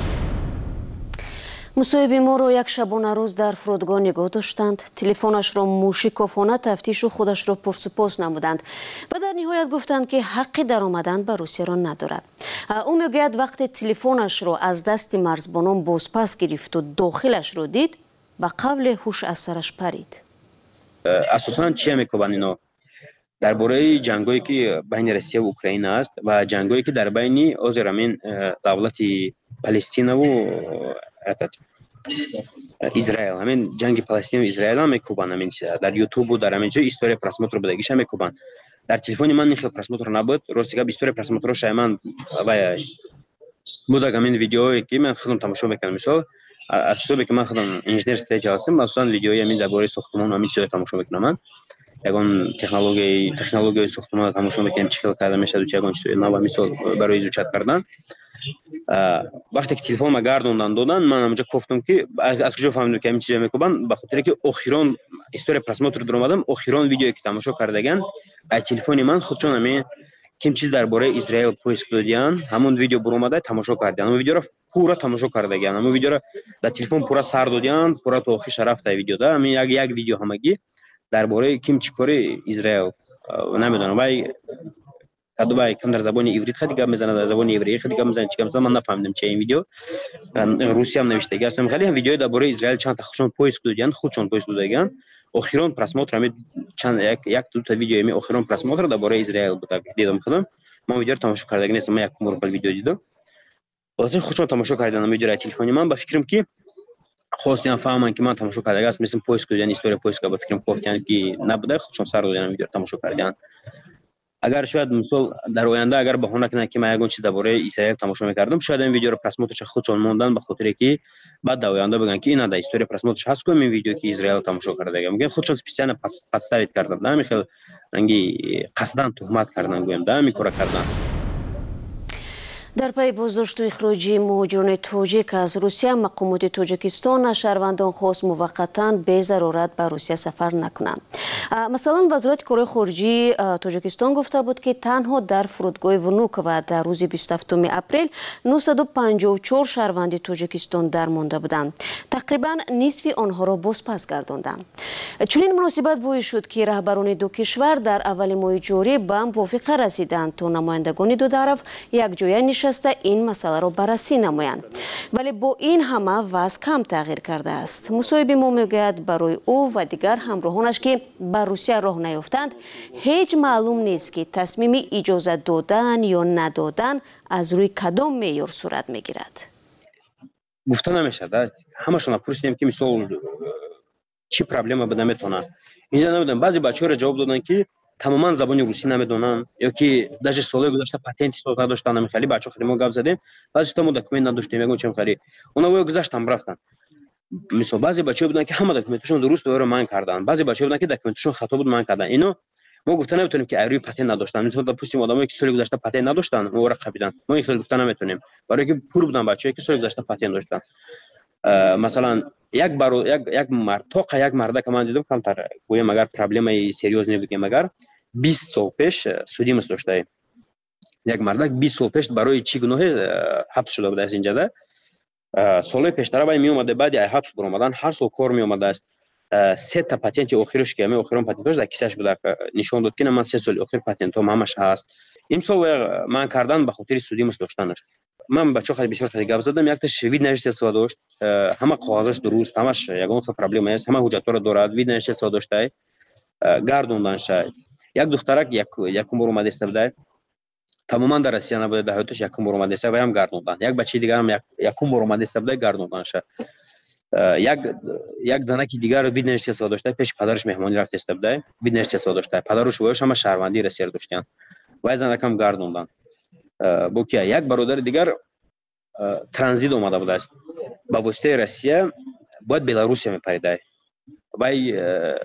مصاحبه ما رو یک شبانه روز در فرودگاه نگاه داشتند. تلفنش را موشکافانه تفتیش و خودش را پرسپوس نمودند و در نهایت گفتند که حق در آمدن به روسیه را ندارد. او میگوید وقتی تلفنش را از دست مرزبانان بازپس گرفت و داخلش را دید به قبل هوش از سرش پرید. اساساً چی میگویند اینا درباره جنگایی که بین روسیه و اوکراین است و جنگایی که در بین آذربایجان دولت فلسطین و اسرائیل همین جنگ فلسطین و اسرائیل هم میکوبن همین در یوتیوب و در همین جای استوری پراسموتر بدگیش هم میکوبن. در تلفن من خیلی پراسموتر نبود روسیه استوری پراسموتر شایمان و بوده همین ویدیویی که من خودم تماشا میکنم مثلا از صبح که من خودم انجینر استریج هستم مثلا ویدیوی همین درباره ساختمان همین چیزا تماشا میکنم من یگان تکنولوژی تکنولوژی ساختمان تماشا میکنم چه خیلی کرده میشه چه یگان چیز نو مثلا برای زوچت کردن وقتی که تلفن ما گردوندن دادن من اونجا گفتم که از کجا فهمیدم که این چیزا میکوبن به خاطر که اخیران استوری پراسموتر در اومدم اخیران ویدیویی که تماشا کردگان از تلفن من خودشون همین کیم چیز درباره اسرائیل پوست دادیان همون ویدیو بر اومده تماشا کردن اون ویدیو رو پورا تماشا کردگان اون ویدیو رو در تلفن پورا سر دادیان پورا تو آخرش رفته ویدیو ده همین یک یک ویدیو همگی درباره کیم چیکاری اسرائیل نمیدونم وای کدو وای کم در زبان عبری خیلی گپ میزنه در زبان عبری خیلی گپ میزنه چیکار مثلا من نفهمیدم چه این ویدیو روسی هم نوشته گفتم خیلی هم ویدیو درباره اسرائیل چند تا خودشون پوست دادیان خودشون پوست دادگان اخیران پراسموتر همین چند یک یک دو تا ویدیو می اخیران پراسموتر درباره اسرائیل بود دیدم خودم ما ویدیو تماشا کردم نیستم من یک مورد ویدیو دیدم واسه خودشون تماشا کردن ویدیو را تلفنی من با فکرم که خواستم فهمم که من تماشا کردم است مثل پوست کردن استوری پوست با فکرم گفتن که نبوده خودشون سر دادن ویدیو تماشا کردن اگر شاید مثلا در آینده اگر بهونه کنه که من یگان چیز درباره اسرائیل تماشا میکردم شاید این ویدیو رو پراسموترش خودشون موندن به خاطر که بعد در آینده بگن که اینا در استوری پراسموترش هست که این ویدیو که اسرائیل تماشا کرده میگن خودشون سپیسیان پس پستاویت کردن نه میخواد انگی قصدن تهمت کردن گویم ده میکره کردن. در پی بازداشت و اخراج مهاجران تاجیک از روسیه مقامات تاجیکستان شهروندان خواست موقتا به ضرورت به روسیه سفر نکنند. مثلا وزارت کارهای خارجه تاجیکستان گفته بود که تنها در فرودگاه ونوک و در روز بیست و هفتم اپریل نهصد و پنجاه و چهار شهروند تاجیکستان درمانده بودند. تقریبا نصف آنها را بازپس گرداندند. چنین مناسبت باعث شد که رهبران دو کشور در اول ماه جاری به موافقه رسیدند تا نمایندگان دو طرف یک جای نشسته این مسئله را بررسی نمایند. ولی با این همه وضع کم تغییر کرده است. مصاحبه ما میگوید برای او و دیگر همراهانش که به روسیه راه نیافتند هیچ معلوم نیست که تصمیم اجازه دادن یا ندادن از روی کدام معیار صورت میگیرد. گفته نمیشه همشون پرسیدیم که مثلا چی پرابلم بده میتونه اینجا نمیدونم بعضی بچه‌ها را جواب دادن که تماما زبان روسی نمیدونن یا که داش سال گذشته پاتنت ساز نداشتن نمیخواد بچه‌ها خیلی ما گپ زدیم بعضی تا ما دکمنت نداشتیم میگم چه خیلی اونا گذاشتن رفتن مثلا بعضی بچه‌ها بودن که همه دکمنتشون درست و من کردن بعضی بچه‌ها بودن که دکمنتشون خطا بود من کردن اینو ما گفتن نمیتونیم که ایروی پاتنت نداشتن مثلا تا پوستیم آدمایی که سال گذشته پاتنت نداشتن ما را قبیدن ما این گفتن نمیتونیم برای که پور بودن بچه‌ای که سال گذشته پاتنت داشتن مثلا یک بار یک یک مرد تا یک مرد که من دیدم کمتر گویم اگر پرابلمی سریوز نبگیم اگر بیست سال پیش سودیمس داشته یک مرد بیست سال پیش برای چی گناه حبس شده بوده است اینجا ده سال پیشتر باید می اومده بعد از حبس بر اومدن هر سال کار می اومده است سه تا پاتنت اخیرش که می اخیرم پاتنتش در کیسش بوده نشون داد که من سه سال اخیر پاتنتم همش هست امسال من کردن به خاطر سودیمس داشتنش من بچه‌ها خیلی بسیار خیلی گپ زدم یک تا شوید نوشته استفاده داشت همه کاغذش درست همش یگان خیلی پرابلم است همه حجت‌ها را دارد وید نوشته استفاده داشته گردوندنش یک دخترک یک یکم بار اومده استفاده تماما در روسیه نبوده دهاتش یکم بار اومده استفاده هم گردوندن یک بچه دیگه هم یک یکم بار اومده استفاده گردوندنش یک یک زنکی دیگر وید نوشته استفاده داشته پیش پدرش مهمانی رفت استفاده وید نوشته استفاده داشته پدرش و هم شهروندی روسیه داشتن و زنک هم گردوندن بو که یک برادر دیگر ترانزیت اومده بوده است با واسطه روسیه باید بلاروسیه میپریده وای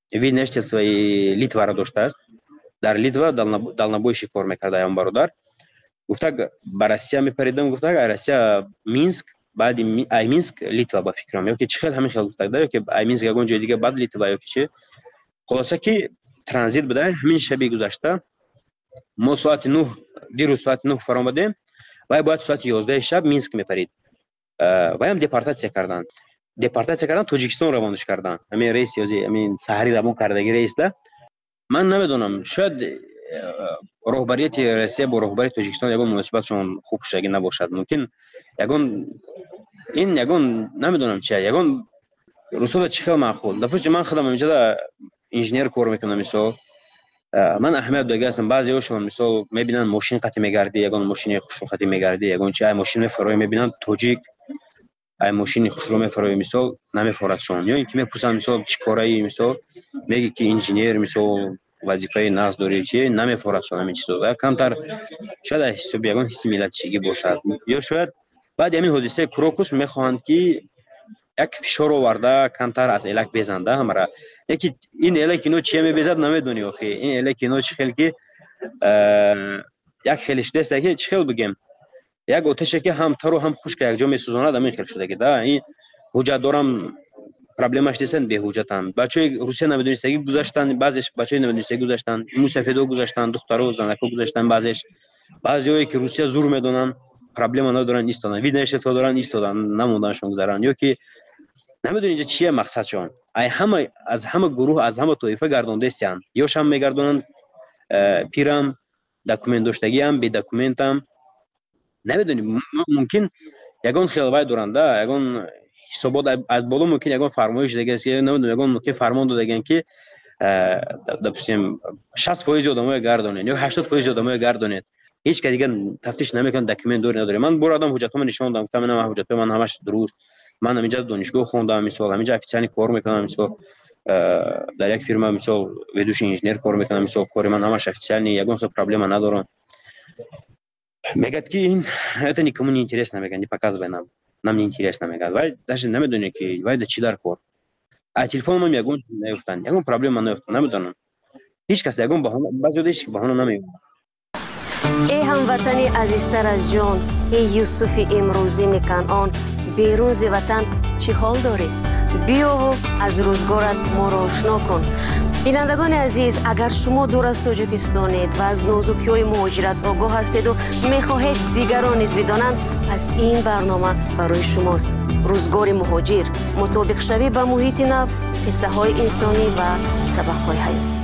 вид нешти свои Литва дошта аст. Дар Литва далнобойши кор мекарда ям бародар. Гуфта ба Россия мепаридам, гуфта ай Россия Минск, баъди ай Минск Литва ба фикрам. Ёки чӣ хел ҳамин хел гуфта да, ёки ай Минск ягон ҷои дига баъд Литва ёки чӣ. Хулоса ки транзит буда ҳамин шаби гузашта мо соати нӯҳ дирӯз соати нӯҳ фаромадем, вай бояд соати ёздаҳи шаб Минск мепарид. Вайам депортатсия кардан. Депортатсия кардан, Тоҷикистон равонаш кардан. Ҳамин рейс ёзи ҳамин саҳари забон кардаги рейсда. Ман намедонам, шояд роҳбарияти Россия бо роҳбари Тоҷикистон ягон муносибатшон хуб шудаги набошад. Мумкин ягон ин ягон намедонам чи ягон русола чӣ хел маъқул. Допустим, ман худам инҷода инженер кор мекунам, мисол ман аҳамият дода ҳастам. Баъзеҳошон мисол мебинанд машин қатъи мегарди, ягон машини хушрӯ қатъи мегарди, ягон чи ай машин мефароӣ, мебинанд тоҷик ай машини хушрӯ мефароӣ, мисол намефорадшон. Ё ин ки мепурсанд мисол чӣ кораи, мисол меги ки инженер, мисол вазифаи нағз дорӣ, чи намефорадшон ҳамин чизо. Камтар шояд аз ҳисоби ягон ҳисси миллатчигӣ бошад. Ё шояд баъди ҳамин ҳодисаи Крокус мехоҳанд ки як фишор оварда камтар аз элак безанд да ҳамара. Яки ин элак ино чия мебезад намедонӣ охи. Ин элак ино чӣ хел ки як хеле шудааст ки чӣ хел бигем. Як отеше ки ҳам тару ҳам хушка якҷо месӯзонад, ҳамин хел шудаги да. Ин ҳуҷҷат дорам проблемаш десен беҳуҷҷатам. Бачаҳои Русия намедонистагӣ гузаштанд, баъзеш бачаҳои намедонистагӣ гузаштанд, мусафедо гузаштанд, духтаро занако гузаштанд, баъзеш баъзеҳое ки Русия зур медонанд, проблема надоранд, истоданд. Вид нешества доранд, истоданд, намонданшон гузаранд. Ё ки намедонӣ инҷа чия мақсадшон. Ай ҳама аз ҳама гурӯҳ, аз ҳама тоифа гардондестиянд. Ёшам мегардонанд пирам, документ доштагиам, бедокументам. Намедонӣ мумкин ягон хелвай доранд да, ягон ҳисобот аз боло мумкин ягон фармоиш дагест, намедонам ягон мумкин фармон додаган ки допустим шаст фоизи одамоя гардонед ё ҳаштод фоизи одамоя гардонед. Ҳеҷ кас дига тафтиш намекунад, документ дори надори. Ман бор одам ҳуҷҷатҳомо нишон дадам, гуфтам ина ҳуҷҷатҳои ман ҳамаш дуруст. Ман ҳаминҷа донишгоҳ хондам, мисол ҳаминҷа официалӣ кор мекунам, мисол дар як фирма мисол ведущий инженер кор мекунам, мисол кори ман ҳамаш официалӣ, ягон со проблема надорам. Мегӯяд ки ин это никому не интересно, мегӯяд не показывай нам. Нам не интересно, мегӯяд. Вай даже намедонӣ ки вай да чӣ дар кор. А телефонам ягон чиз наёфтанд, ягон проблема наёфтанд, намедонам. Ҳеҷ кас ягон баҳона, баъзе ҳеҷ баҳона намеёфтанд. ای هموطنی عزیزتر از جان، ای یوسف امروزین کنعان، بیرون ز وطن چی حال داری؟ بیا و از روزگارت ما را آشنا کن. بینندگان عزیز، اگر شما دور از تاجیکستانید و از نازکی‌های مهاجرت آگاه هستید و می‌خواهید دیگران نیز بدانند، پس این برنامه برای شماست. روزگار مهاجر، مطابق شوی به محیط نو، قصه‌های انسانی و سبق‌های حیاتی.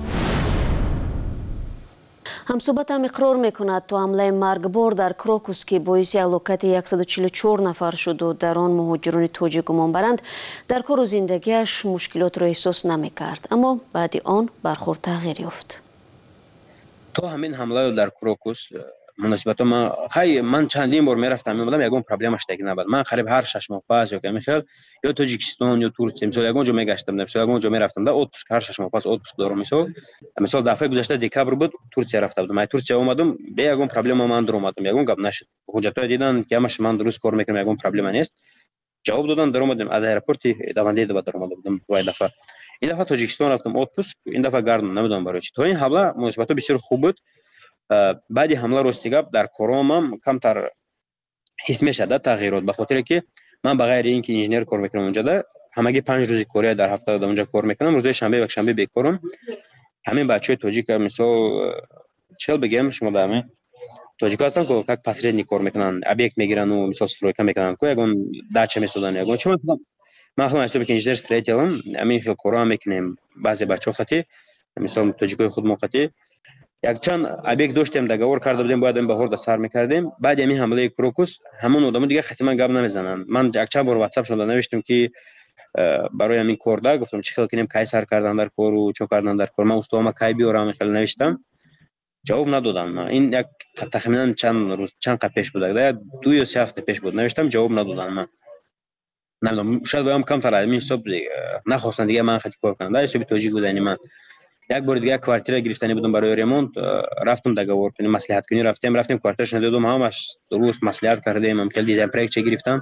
ҳамсӯҳбатам иқрор мекунад то ҳамлаи маргбор дар Крокус ки боиси ҳалокати яксад و چهل و چهار нафар шуду дар он муҳоҷирони тоҷик гумон баранд, дар кору зиндагиаш мушкилотро эҳсос намекард, аммо баъди он бархурд тағйир ёфт. то ҳамин ҳамлаи дар Крокус муносибатҳо ман хай ман чандин бор мерафтам, меомадам, ягон проблема шудаги набуд. Ман қариб ҳар шаш моҳ пас ё ҳамин хел ё Тоҷикистон ё Турсия, мисол ягон ҷо мегаштам, мисол ягон ҷо мерафтам да отпуск, ҳар шаш моҳ пас отпуск дорам. Мисол мисол дафъаи гузашта декабр буд, Турсия рафта будам. Ай Турсия омадам, бе ягон проблема ман даромадам, ягон гап нашуд. ҳуҷҷатҳои дидан ки ҳамаш ман дуруст кор мекунам, ягон проблема нест. ҷавоб додан даромадам, аз аэропорти Давандедаба даромада будам вай дафъа. Ин дафъа Тоҷикистон рафтам отпуск, ин дафъа гардам, намедонам барои чӣ. То ин ҳамла муносибатҳо бисёр хуб буд. баъди ҳамла рости гап дар коромам камтар ҳис мешавад тағйирот, ба хотире ки ман ба ғайри ин ки инженер кор мекунам онҷада, ҳамагӣ панҷ рӯзи кория дар ҳафта дар онҷа кор мекунам. рӯзои шанбе ва якшанбе бекорам. ҳамин бачаҳои тоҷика мисол чел бигем шумо дар ҳамин тоҷика ҳастанд ки как посредник кор мекунанд, объект мегирану мисол стройка мекунанд, ко ягон дача месозанд, ягон чӣ ман ман худам ҳисоби ки инженер строителам, ҳамин хел корам мекунем. баъзе бачаҳо хати мисол тоҷикои худмон хати якчанд объект доштем, договор карда будем, бояд баҳор да сар мекардем. баъди ҳамин ҳамлаи Крокус ҳамон одамо дига хати ман гап намезананд. ман якчанд бор ватсап шуда навиштам ки барои ҳамин кор да гуфтам чӣ хел кинем, кай сар кардан дар кору чо кардан дар кор, ман устоама кай биёрам, хел навиштам. ҷавоб надодам. ин як тахминан чанд рӯз чанд қа пеш буд, да ду ё се ҳафта пеш буд, навиштам, ҷавоб надодам. ман намедонам, шояд воям камтар ҳамин ҳисоб нахостанд дига ман хати кор кунам, да ҳисоби тоҷик буд. ман як бор дига квартира гирифтани будам барои ремонт, рафтам договор кунем, маслиҳаткунӣ рафтем, рафтем квартирашон додам, ҳамаш дуруст маслиҳат кардем, ҳам хел дизайн проектча гирифтам.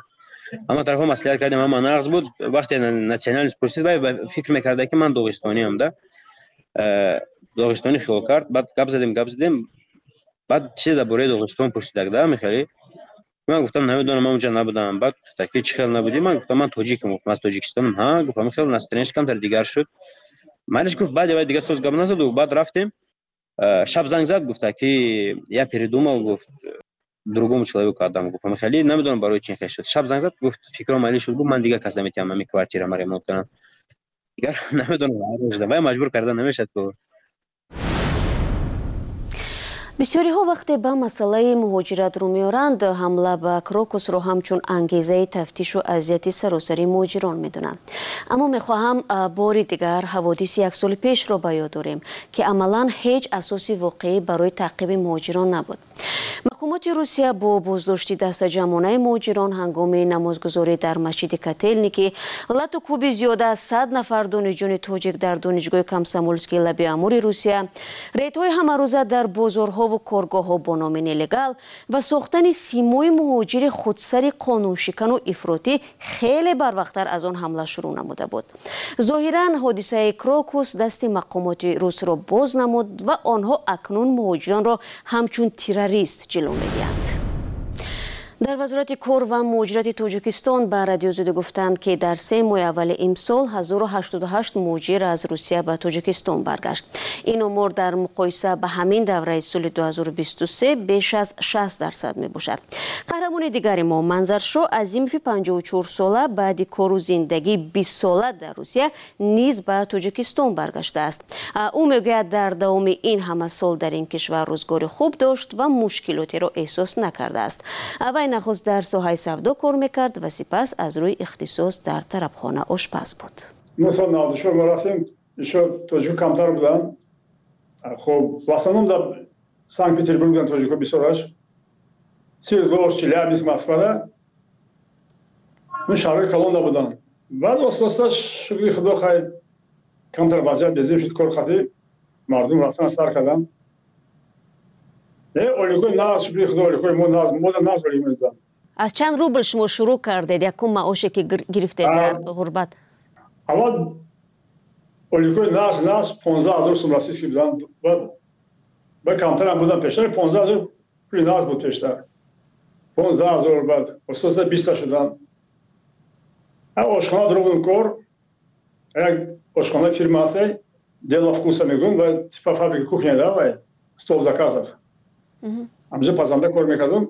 اما طرفا مصلحت کردیم اما نقض بود. وقتی ناسیونالیست پرسید و فکر میکرده که من داغستانی ام ده داغستانی خیال کرد. بعد گپ زدیم گپ زدیم بعد چی درباره داغستان پرسیدک ده میخری من گفتم نمیدونم من اونجا نبودم. بعد تاکی چی خیال نبودی من گفتم من تاجیکم گفتم از تاجیکستانم. ها گفتم خیال نسترنش کم در دیگر شد مالش گفت بعد بعد دیگه سوز گپ نزد و بعد رفتیم. شب زنگ زد گفت که я передумал گفت другому человеку отдам. گفتم خیلی نمیدونم برای چی خیلی شد. شب زنگ زد گفت فکرم علی شد من دیگه کس نمیتونم می کوارتیرم ریمونت کنم دیگه نمیدونم و مجبور کردن نمیشد که бисёриҳо вақте ба масъалаи муҳоҷиратро меоранд ҳамла ба крокусро ҳамчун ангезаи тафтишу азияти саросари муҳоҷирон медонанд. аммо мехоҳам бори дигар ҳаводиси як соли пешро ба ёд орем ки амалан ҳеҷ асоси воқеӣ барои таъқиби муҳоҷирон набуд. мақомоти русия бо боздошти дастаҷамонаи муҳоҷирон ҳангоми намозгузорӣ дар масҷиди котельники лату кӯби зиёда аз сад нафар донишҷӯёни тоҷик дар донишгоҳи комсомольскии лаби амури русия рейдҳои ҳамарӯза дар бозорҳо коргоҳҳо бо номи нелегал ва сохтани симои муҳоҷири худсари қонуншикану ифротӣ хеле барвақттар аз он ҳамла шурӯъ намуда буд. зоҳиран ҳодисаи крокус дасти мақомоти русро боз намуд ва онҳо акнун муҳоҷиронро ҳамчун террорист ҷилӯ медиҳанд. дар вазорати кор ва муҳоҷирати тоҷикистон ба радио зуде гуфтанд ки дар се моҳи аввали имсол ҳазору ҳаштоду ҳашт муҳоҷир аз русия ба тоҷикистон баргашт. ин омор дар муқоиса ба ҳамин давраи соли ду ҳазору бисту се беш аз шаст дарсад мебошад. қаҳрамони дигари мо манзаршо азимови панҷоҳу чор сола баъди кору зиндагии бист сола дар русия низ ба тоҷикистон баргаштааст. ӯ мегӯяд дар давоми ин ҳама сол дар ин кишвар рӯзгори хуб дошт ва мушкилотеро эҳсос накардааст. нахуст дар соҳаи савдо кор мекард ва сипас аз рӯи ихтисос дар тарабхона ошпаз буд. соли наваду чор мо рафтем ишо тоҷико камтар буданд. хоб в основном дар санкт петербург буданд тоҷико бисёраш сирдош челябинск москвада ну шаҳрҳои калон набуданд. баъд ососта шукри худо хай камтар вазъият безем шуд кор хати мардум рафтан сар карданд. оликои нағз шукри худо оликои мо нағз мо дар нағз барим медоданд. аз чанд рубл шумо шурӯъ кардед якум маоше ки гирифтед дар ғурбат? аввал оликои нағз нағз понздаҳ ҳазор сум российский буданд. баъд камтарам буданд пештар понздаҳ ҳазор пули нағз буд пештар понздаҳ ҳазор баъд ососта биста шуданд. ошхона дурувдум кор як ошхонаи фирма ҳасте дела вкуса мегӯям ва типа фабрика кухня да ва стол заказов ҳамҷо пазанда кор мекардам.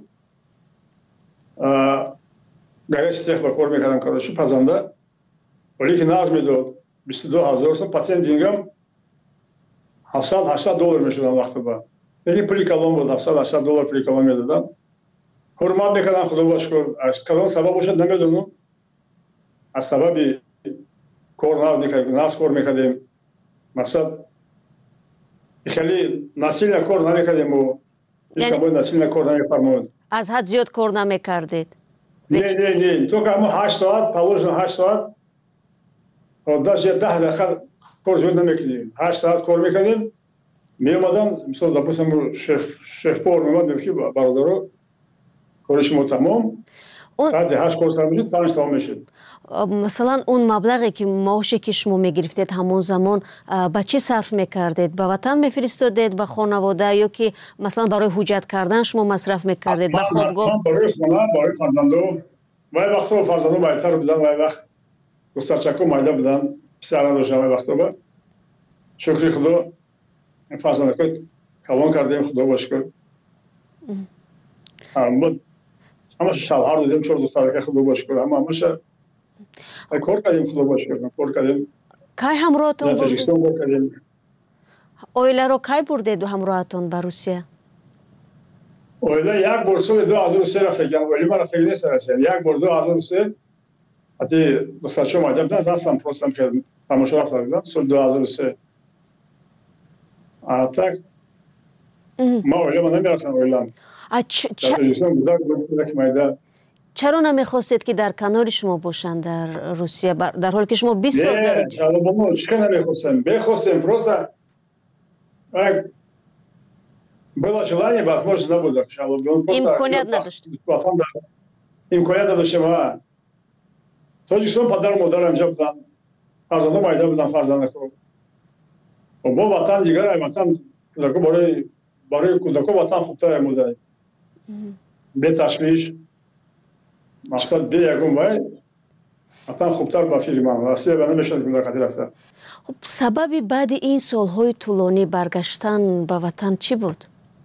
горячий цех ба кор мекардам кадашу пазанда оле ки нағз медод бисту ду ҳазор сум патент дингам ҳафтсад ҳаштад доллар мешудам вақти ба лекин пули калон буд ҳафтсад ҳаштад доллар пули калон медодам. ҳурмат мекардам худо ба шукр. кадом сабаб бошад намедонам. аз сабаби кор нағз кор мекардем мақсад хеле насилна кор намекардем аз ҳад зиёд кор намекардед? не не не только ҳама ҳашт соат положено ҳашт соат даже даҳ дақиқа кор зиёд намекардем. ҳашт соат кор мекардем меомадан мисол допустим шефпор меомад мегӯфт ки бародаро кори шумо тамом саати ҳашт кор сар мешуд панҷ тамом мешуд. масалан он маблағе ки маоше ки шумо мегирифтед ҳамон замон ба чӣ сарф мекардед? ба ватан мефиристодед, ба хонавода ё ки масалан барои ҳуҷҷат кардан шумо масраф мекардед ба хобгоҳ? барои хона барои фарзандо вай вақтҳо фарзандо майтар буданд вай вақт духтарчако майда буданд писар надоштанд вай вақтҳо ба шукри худо фарзандако калон кардем худо ба шукр. ҳамаша шавҳар додем чор духтарака худо ба шукр ҳама ҳамаша кор кардем худо ба шукр кор кардем. кай ҳамроҳатон бурдед? Тоҷикистон кор кардем. оиларо кай бурдед ҳамроҳатон ба русия? оила як бор соли ду ҳазору се рафтаган оилама рафтаги нест расия як бор ду ҳазору се ҳати духтарчо майда буданд рафтам простам ки тамошо рафта буданд соли ду ҳазору се а так ма оилама намерафтам оилам дар тоҷикистон буда кӯдак майда. чаро намехостед ки дар канори шумо бошанд дар русия дар ҳоле ки шумо бист сол дар ҷалобомо чиқа намехостем бехостем просто было желание возможно набуд имконият надошт имконият надоштем ва тоҷикистон падару модар инҷа буданд, фарзандон майда буданд, фарзандако бо ватан дигар ватан кӯдако барои барои кӯдако ватан хубтар мудаем беташвиш мақсад бе ягон вай ватан хубтар ба фикри ман Россия ба намешавад кӯдакати рафта. خب سبب بعد این سالهای طولانی برگشتن به وطن چی بود؟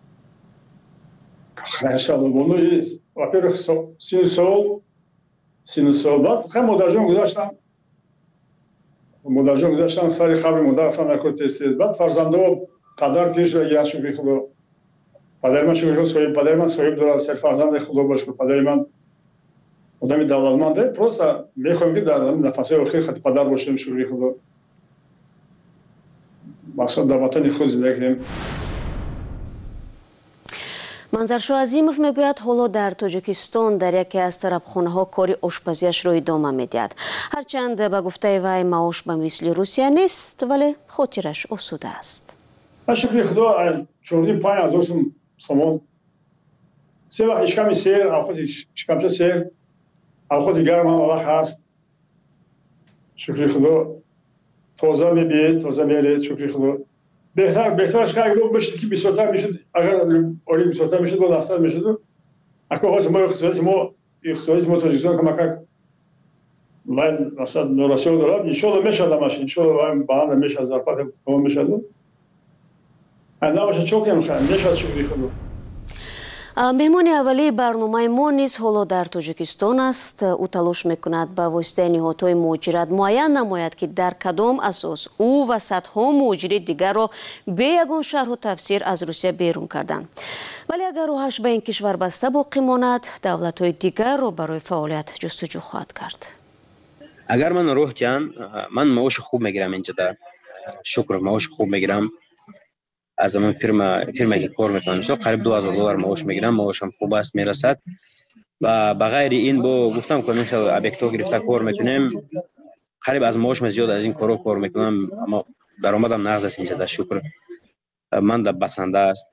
во-первых, син сол син сол баъд хам модарҷон гузаштан модарҷон гузаштан сари хабри модар рафтан дар кори тестед баъд фарзандо падар пир шуда гиянд шукри худо падари ман шукри худо соҳиб падари ман соҳиб дорад сари фарзанде худо бошкур падари ман одами давлатманде просто мехоҳем ки дар нафасҳои охир хати падар бошем шукри худо мақсад дар ватани худ зиндагӣ кунем. منظرشو عظیمов میگوید حالا در تاجیکستان در یکی از طربخانه‌ها کاری آشپزیش را ادامه میدهد. هرچند به گفته وی معاش به مثل روسیه نیست ولی خاطرش آسوده است. شکر خدا چهارده پنج هزار سوم سه وقت اشکامی سیر اوقات اشکامچه سیر اوقات گرم هم وقت هست. شکر خدا تازه میبید تازه میرید شکر خدا بهتر بهترش که اگر بشه که بیشتر میشد اگر اولی بیشتر میشد با دفتر میشد اگه واسه ما اقتصادی ما اقتصادی ما تاجیکستان کمک من مثلا نوراسیون دارم ان شاء الله میشه دامش ان شاء الله بعد میشه از زرپات ما میشه انا باشه چوک میخوام میشه شکری خدا. مهمانی اولی برنامه ما نیز حالا در تاجیکستان است. او تلاش میکند با واسطه نهادهای مهاجرت معین نماید که در کدام اساس او و صدها مهاجر دیگر را به یگان شرح و تفسیر از روسیه بیرون کردند. ولی اگر راهش به این کشور بسته باقی ماند دولت‌های دیگر را برای فعالیت جستجو خواهد کرد. اگر من روح جان من معاش خوب میگیرم اینجا در شکر معاش خوب میگیرم از همون فرما فرمایی که کار میکنم مثلا قریب دو هزار دلار معاش میگیرم معاشم خوب است میرسد و بغیر این با گفتم که مثلا ابیکتو گرفته کار میکنیم قریب از معاشم زیاد از این کارو کار میکنم اما درآمدم نقص است اینجا در شکر من در بسنده است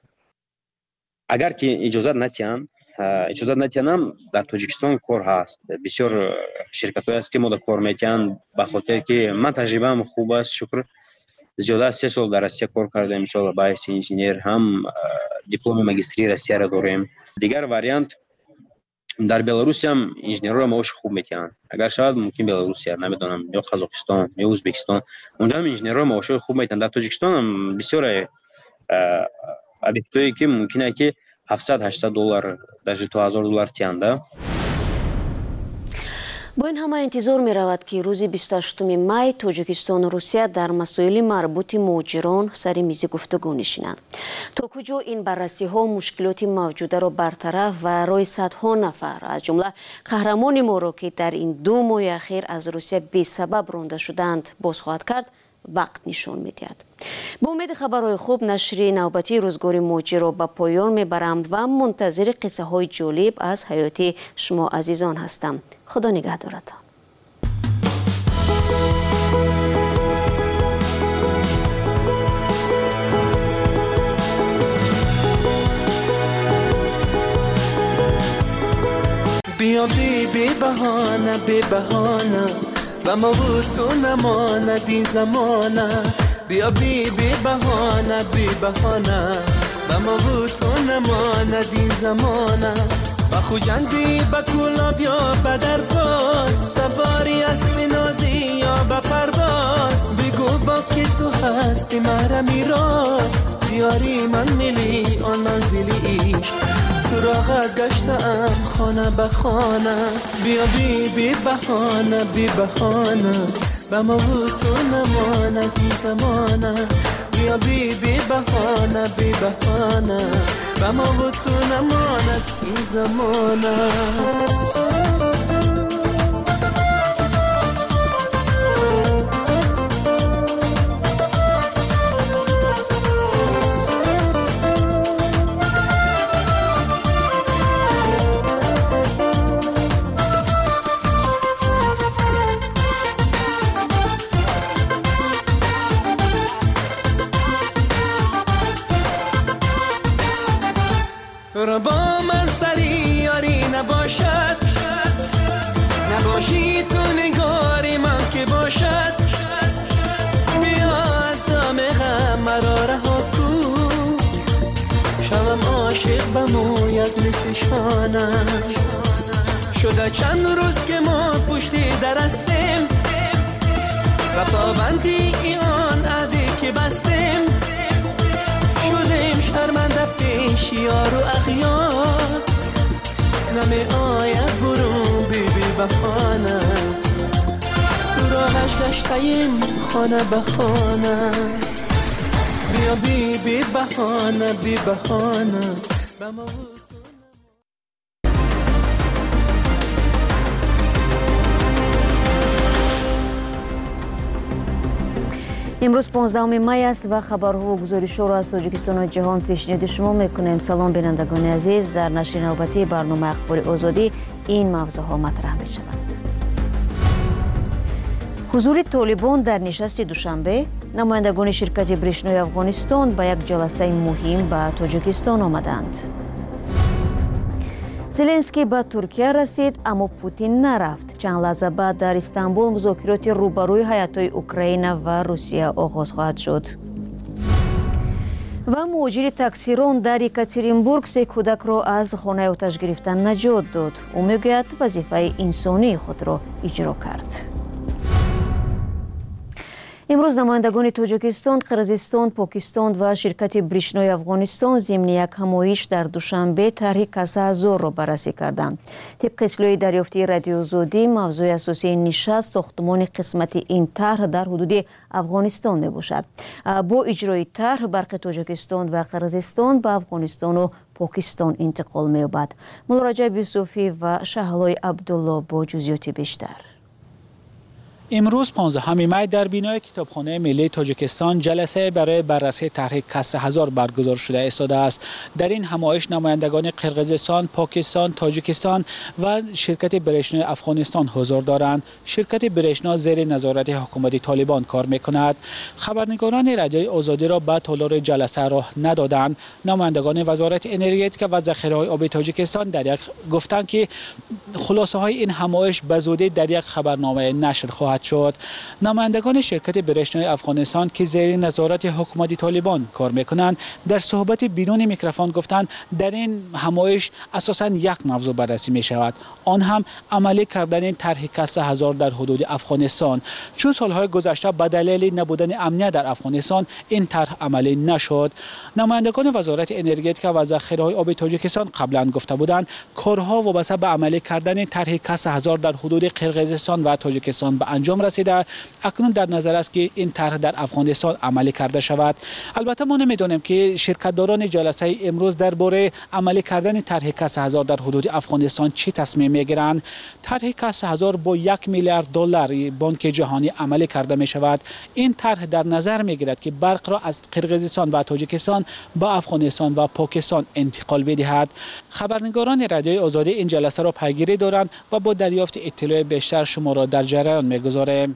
اگر که اجازه نتیان اجازه نتیانم در تاجیکستان کار هست بسیار شرکت‌های است که ما در کار میکنن به خاطر که من تجربه‌ام خوب است شکر زیاده از سه سال در روسیه کار کردم مثلا باعث انجینیر هم دیپلم ماجستری روسیه را داریم دیگر واریانت در بلاروس هم انجینرها معاش خوب میتونن اگر شاید ممکن بلاروسیا نمیدونم یا قزاقستان یا ازبکستان اونجا هم انجینرها معاش خوب میتونن در تاجیکستان هم بسیار ابیکتایی که ممکنه که هفتصد هشتصد دلار در دو هزار دلار تیانده. با این همه انتظار می رود که روز بیست و هشتم می تاجیکستان و روسیه در مسائل مربوط مهاجران سر میز گفتگو نشینند. تا کجا این بررسی ها مشکلات موجوده را برطرف و رای صدها نفر از جمله قهرمان ما را که در این دو ماه اخیر از روسیه بی سبب رانده شدند باز خواهد کرد وقت نشان میدهد. با امید خبرهای خوب نشر نوبتی روزگار مهاجر را به پایان میبرم و منتظر قصه های جالب از حیات شما عزیزان هستم. خدا نگهدارتان. بیا بی بی بهانه بی بهانه و ما بود تو نماند این زمانه بیا بی بی بهانه بی بهانه و ما بود تو نماند این زمانه و خوجندی با کولا بیا با درباز سواری اسب نازی یا با پرواز بگو با که تو هستی مرا میراز دیاری من ملی آن منزلی عشق سراغت گشتم خانه به خانه بیا بی بی بهانه بی بهانه با ما بود تو نمانه بی زمانه بیا بی بی بهانه بی بهانه با ما بود تو نمانه بی زمانه تو را با من سری یاری نباشد نباشی تو نگاه نشانم شده چند روز که ما پشتی در هستیم و پابندی آن عهدی که بستیم شدیم شرمنده پیش یار و اغیار نمی آید برون بی بی بخانه سراغش گشتیم خانه به خانه بیا بی بی بخانه بی بخانه امروز پانزدهم می است و خبرها و گزارش‌ها را از تاجیکستان و جهان پیشنهاد شما می‌کنیم. سلام بینندگان عزیز، در نشر نوبتی برنامه اخبار آزادی این موضوع‌ها مطرح می‌شوند. حضور طالبان در نشست دوشنبه، نمایندگان شرکت برشنوی افغانستان به یک جلسه مهم به تاجیکستان آمدند. زلنسکی به ترکیه رسید اما پوتین نرفت. چند لحظه بعد در استانبول مذاکرات روبروی هیات‌های اوکراین و روسیه آغاز خواهد شد. و مهاجر تاکسیران در یکاترینبورگ سه کودک را از خانه آتش گرفتن نجات داد. او میگوید وظیفه انسانی خود را اجرا کرد. امروز نمایندگان تاجیکستان، قرقیزستان، پاکستان و شرکت برشنوی افغانستان ضمن یک همایش در دوشنبه طرح کسه هزار را بررسی کردند. طبق اطلاع دریافتی رادیو آزادی، موضوع اساسی این نشست ساختمان قسمت این طرح در حدود افغانستان می باشد. با اجرای طرح برخی تاجیکستان و قرقیزستان به افغانستان و پاکستان انتقال می یابد. مولا رجب یوسفی و شهلای عبدالله با جزئیات بیشتر. امروز پانزدهم می در بینای کتابخانه ملی تاجیکستان جلسه برای بررسی طرح کسه هزار برگزار شده ایستاده است. در این همایش نمایندگان قرقیزستان، پاکستان، تاجیکستان و شرکت برشنا افغانستان حضور دارند. شرکت برشنا زیر نظارت حکومت طالبان کار میکند. خبرنگاران رادیوی آزادی را به تالار جلسه راه ندادند. نمایندگان وزارت انرژتیک و ذخیره‌های آبی تاجیکستان در یک گفتند که خلاصه های این همایش به زودی در یک خبرنامه نشر خواهد شد. نمایندگان شرکت برشنوی افغانستان که زیر نظارت حکومت طالبان کار میکنند در صحبت بدون میکروفون گفتند در این همایش اساساً یک موضوع بررسی می شود، آن هم عملی کردن طرح کسه هزار در حدود افغانستان. چون سالهای گذشته به دلیل نبودن امنیت در افغانستان این طرح عملی نشد. نمایندگان وزارت انرژتیک و ذخیره‌های آبی تاجیکستان قبلا گفته بودند کارها وابسته به عملی کردن طرح کسه هزار در حدود قرقیزستان و تاجیکستان به انجام رسیده. اکنون در نظر است که این طرح در افغانستان عملی کرده شود. البته ما نمیدانیم که شرکتداران جلسه امروز درباره عملی کردن طرح کسه هزار در حدود افغانستان چه تصمیم میگیرند. طرح کسه هزار با یک میلیارد دلار بانک جهانی عملی کرده می شود. این طرح در نظر میگیرد که برق را از قرقیزستان و تاجیکستان به افغانستان و پاکستان انتقال بدهد. خبرنگاران رادیوی آزادی این جلسه را پیگیری دارند و با دریافت اطلاع بیشتر شما را در جریان میگذاریم.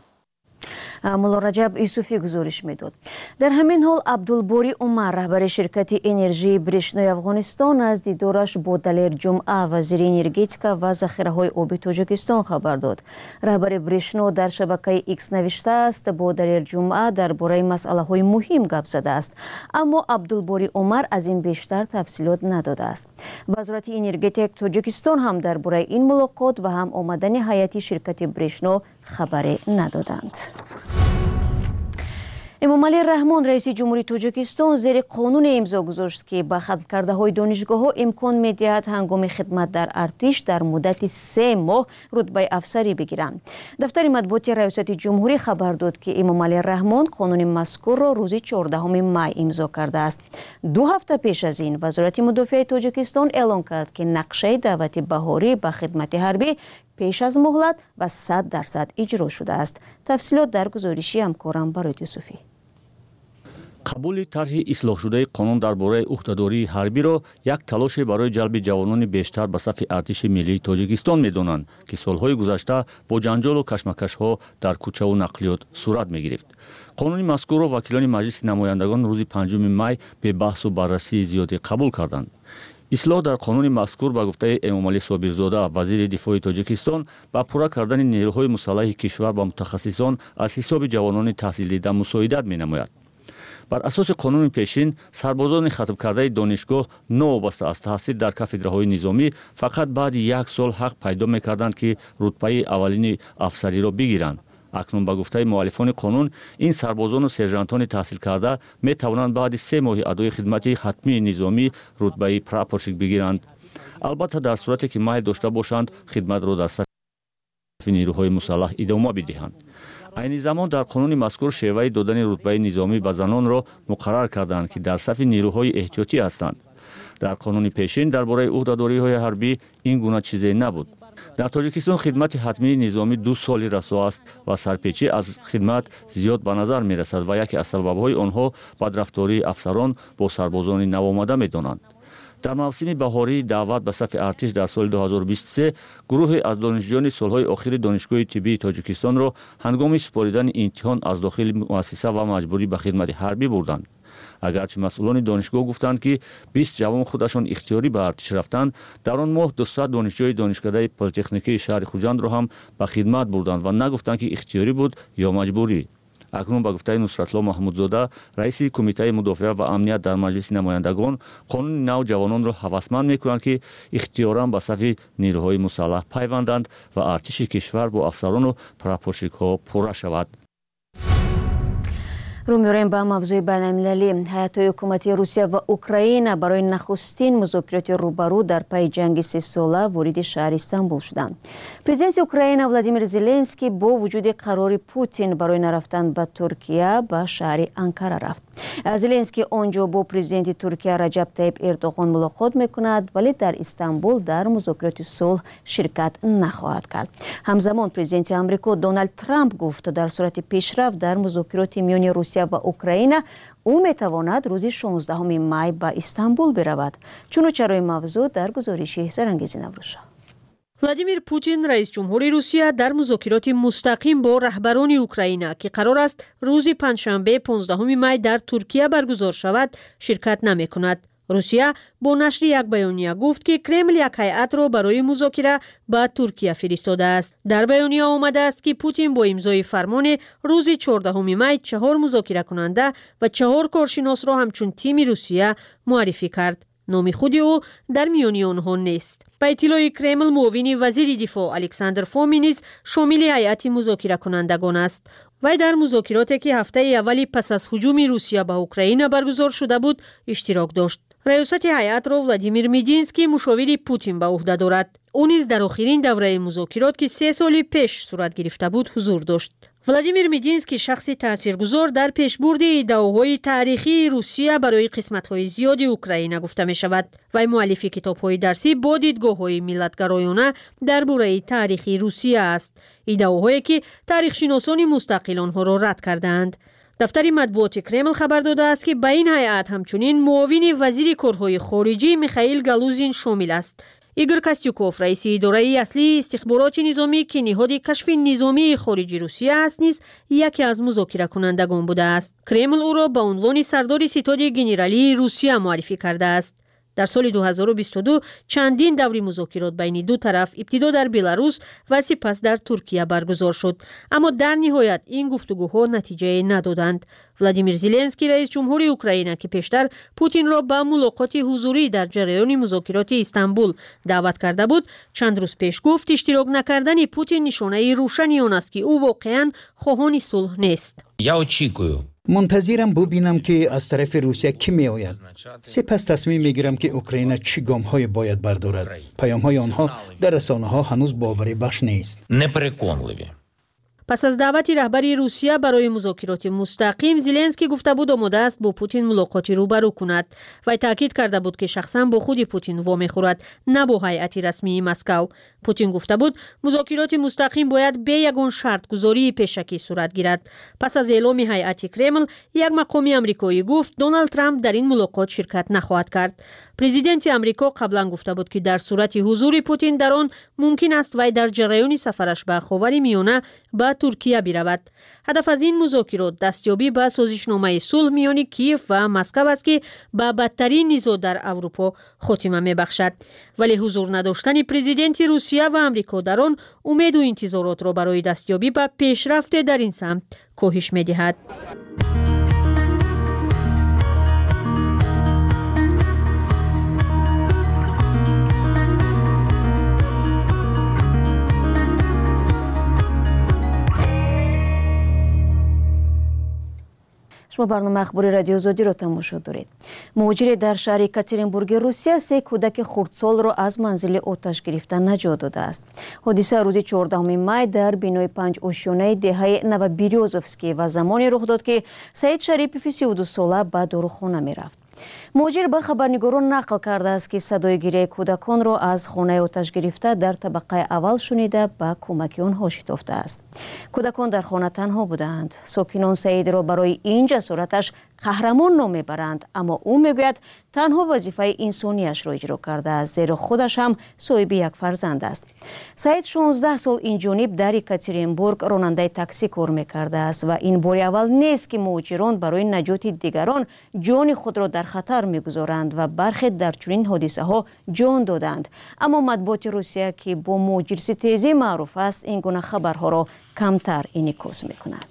مولا رجب یوسفی گزارش میداد. در همین حال عبدالباری عمر رهبر شرکت انرژی برشنوی افغانستان از دیدارش با دلیر جمعه وزیر انرژتیک و ذخیره‌های آبی تاجیکستان خبر داد. رهبر برشنو در شبکه ایکس نوشته است با دلیر جمعه درباره مسائل‌های مهم گپ زده است، اما عبدالباری عمر از این بیشتر تفصیلات نداده است. وزارت انرژتیک تاجیکستان هم درباره این ملاقات و هم آمدن هیئت شرکت برشنو خبری ندادند. امامعلی رحمان رئیس جمهوری تاجیکستان زیر قانون امضا گذاشت که به ختم کرده های دانشگاه ها امکان می‌دهد هنگام خدمت در ارتش در مدت سه ماه رتبه افسری بگیرند. دفتر مطبوعاتی ریاست جمهوری خبر داد که امامعلی رحمان قانون مذکور را روز چهاردهم می امضا کرده است. دو هفته پیش از این وزارت مدافع تاجیکستان اعلام کرد که نقشه دعوت بهاری به خدمت حربی پیش از مهلت و صد درصد اجرا شده است. تفصیلات در گزارشی همکارم برات یوسفی. قبول طرح اصلاح شده قانون درباره عهدهداری حربی را یک تلاش برای جلب جوانان بیشتر به صف ارتش ملی تاجیکستان می‌دانند که سالهای گذشته با جنجال و کشمکش‌ها در کوچه و نقلیات صورت می‌گرفت. قانون مذکور را وکیلان مجلس نمایندگان روز پنجم می به بحث و بررسی زیادی قبول کردند. اصلاح در قانون مذکور به گفته امامعلی صابرزاده وزیر دفاع تاجیکستان با پورا کردن نیروهای مسلح کشور با متخصصان از حساب جوانان تحصیل دیده مساعدت می‌نماید. бар асоси қонуни пешин сарбозони хатмкардаи донишгоҳ новобаста аз таҳсил дар кафедраҳои низомӣ фақат баъди як сол ҳақ пайдо мекарданд ки рутбаи аввалини афсариро бигиранд. акнун ба гуфтаи муаллифони қонун ин сарбозону сержантони таҳсилкарда метавонанд баъди се моҳи адои хидмати ҳатмии низомӣ рутбаи прапорщик бигиранд. албатта дар сурате ки майл дошта бошанд хидматро дар сафи нирӯҳои мусаллаҳ идома бидиҳанд. айни замон дар қонуни мазкур шеваи додани рутбаи низомӣ ба занонро муқаррар карданд ки дар сафи нирӯҳои эҳтиётӣ ҳастанд. дар қонуни пешин дар бораи уҳдадориҳои ҳарбӣ ин гуна чизе набуд. дар тоҷикистон хидмати ҳатмии низомӣ ду соли расо аст ва сарпечӣ аз хидмат зиёд ба назар мерасад ва яке аз сабабҳои онҳо бадрафтории афсарон бо сарбозони навомада медонанд. дар мавсими баҳории даъват ба сафи артиш дар соли дуҳазору бисту се гурӯҳе аз донишҷӯёни солҳои охири донишгоҳи тиббии тоҷикистонро ҳангоми супоридани имтиҳон аз дохили муассиса ва маҷбурӣ ба хидмати ҳарбӣ бурданд. агарчи масъулони донишгоҳ гуфтанд ки бист ҷавон худашон ихтиёрӣ ба артиш рафтанд, дар он моҳ дусад донишҷӯи донишкадаи политехникии шаҳри хуҷандро ҳам ба хидмат бурданд ва нагуфтанд ки ихтиёрӣ буд ё маҷбурӣ. акнун ба гуфтаи Нусратло Маҳмудзода, раиси кумитаи мудофиа ва амният дар маҷлиси намояндагон, қонуни нав ҷавононро ҳавасманд мекунанд ки ихтиёран ба сафи нирӯҳои мусаллаҳ пайванданд ва артиши кишвар бо афсарону прапорщикҳо пурра шавад. рӯ меорем ба мавзӯи байналмилалӣ. ҳайатҳои ҳукумати Русия ва Украина барои нахустин музокироти рӯбарӯ дар пайи ҷанги сесола ворidi шаҳри Истамбул шуданд. Президенти Украина Владимир Зеленский бо вуҷуди қарори Путин барои нарафтан ба Туркия ба шаҳри Анкара рафт. Зеленский онҷо бо президенти Туркия Раҷаб Таyyip Эрдоған мулоқот мекунад, вале дар Истамбул дар музокироти сулҳ ширкат нахоҳад кард. ҳамзамон президенти Амрико Дональд Трамп гуфт дар сурати пешрафт дар музокироти миёни Русия ва Украина ӯ метавонад рӯзи шонздаҳуми май ба Истамбул биравад. чуночарои мавзӯъ дар гузориши Сарангези Наврӯзшо. Владимир Путин раис ҷумҳури Русия дар музокироти мустақим бо раҳбарони Украина ки қарор аст рӯзи панҷшанбе понздаҳуми май дар Туркия баргузор шавад, ширкат намекунад. Русия бо нашри як баёния гуфт ки Кремл як ҳайатро барои музокира ба Туркия фиристодааст. Дар баёния омадааст ки Путин бо имзои фармоне рӯзи чордаҳуми май чаҳор музокиракунанда ва чаҳор коршиносро ҳамчун тими Русия муаррифӣ кард. номи худи ӯ дар миёни онҳо нест. ба иттилои Кремл муовини вазири дифоъ Александр Фомин низ шомили ҳайати музокиракунандагон аст. вай дар музокироте ки ҳафтаи аввали пас аз ҳуҷуми Русия ба Украина баргузор шуда буд иштирок дошт. раёсати ҳайатро Владимир Мединский мушовири Путин ба уҳда дорад. ӯ низ дар охирин давраи музокирот ки се соли пеш сурат гирифта буд ҳузур дошт. Владимир Мединский шахси таъсиргузор дар пешбурди иддаоҳои таърихии Русия барои қисматҳои зиёди Украина гуфта мешавад. вай муаллифи китобҳои дарсӣ бо дидгоҳҳои миллатгароёна дар бораи таърихи Русия аст. иддаоҳое ки таърихшиносони мустақил онҳоро рад кардаанд. дафтари матбуоти Кремл хабар додааст ки ба ин ҳайат ҳамчунин муовини вазири корҳои хориҷӣ Михаил Галузин шомил аст. Игор Костюков, раиси идораи аслии истихбороти низомӣ ки ниҳоди кашфи низомии хориҷи Русия аст, низ яке аз музокиракунандагон будааст. Кремл ӯро ба унвони сардори ситоди генералии Русия муаррифӣ кардааст. дар соли дуҳазору бисту ду чандин даври музокирот байни ду тараф ибтидо дар Беларус ва сипас дар Туркия баргузор шуд. аммо дар ниҳоят ин гуфтугӯҳо натиҷае надоданд. Владимир Зеленский раис ҷумҳури Украина ки пештар Путинро ба мулоқоти ҳузурӣ дар ҷараёни музокироти Истамбул даъват карда буд, чанд рӯз пеш гуфт иштирок накардани Путин нишонаи рӯшани он аст ки ӯ воқеан хоҳони сулҳ нест. Я очікую منتظرم ببینم که از طرف روسیه کی می آید. سپس تصمیم می گیرم که اوکراین چه گام های باید بردارد. پیام های آنها در رسانه ها هنوز باوری بخش نیست. непереконливі. پس از دعوتی رهبری روسیه برای مذاکرات مستقیم، زلنسکی گفته بود آماده است با پوتین ملاقاتی روبرو کند. وی تاکید کرده بود که شخصا با خود پوتین وامی خورد، نه با هیئت رسمی مسکو. پوتین گفته بود مذاکرات مستقیم باید به یگان شرط گذاری پیشکی صورت گیرد. پس از اعلام هیئت کرمل، یک مقامی آمریکایی گفت دونالد ترامپ در این ملاقات شرکت نخواهد کرد. پرزیدنت آمریکا قبلا گفته بود که در صورت حضور پوتین در آن ممکن است وی در جریان سفرش به خاورمیانه به ترکیه برود. هدف از این مذاکرات دستیابی به سازشنامه صلح میان کیف و مسکو است که به بدترین نزاع در اروپا خاتمه میبخشد. ولی حضور نداشتن پرزیدنت روسیه و آمریکا در آن امید و انتظارات را برای دستیابی به پیشرفت در این سمت کاهش میدهد. شما برنامه اخباری رادیو آزادی رو تماشا دارید. مهاجری در شهر یکاترینبورگ روسیه سه کودک خردسال را از منزل آتش گرفتن نجات داده است. حادثه روز چهاردهم می در بینای پنج آشیانه دهه نوبریازوفسکی و زمانی رخ داد که سعید شریفی سی و دو ساله به داروخانه می رفت. مهاجر به خبرنگاران نقل کرده است که صدای گریه کودکان را از خانه آتش گرفته در طبقه اول شنیده به کمک آنها شتافته است. کودکان در خانه تنها بودند. ساکنان سعید را برای این جسارتش قهرمان نام میبرند، اما او میگوید تنها وظیفه انسانیش را اجرا کرده است، زیرا خودش هم صاحب یک فرزند است. سعید شانزده سال این جانب در یکاترینبورگ راننده تاکسی کار میکرده است و این بار اول نیست که مهاجران برای نجات دیگران جان خود را در خطر میگذارند و برخی در چنین حادثه ها جان دادند. اما مطبوعات روسیه که با مهاجرستیزی معروف است این گونه خبرها را کمتر انعکاس میکند.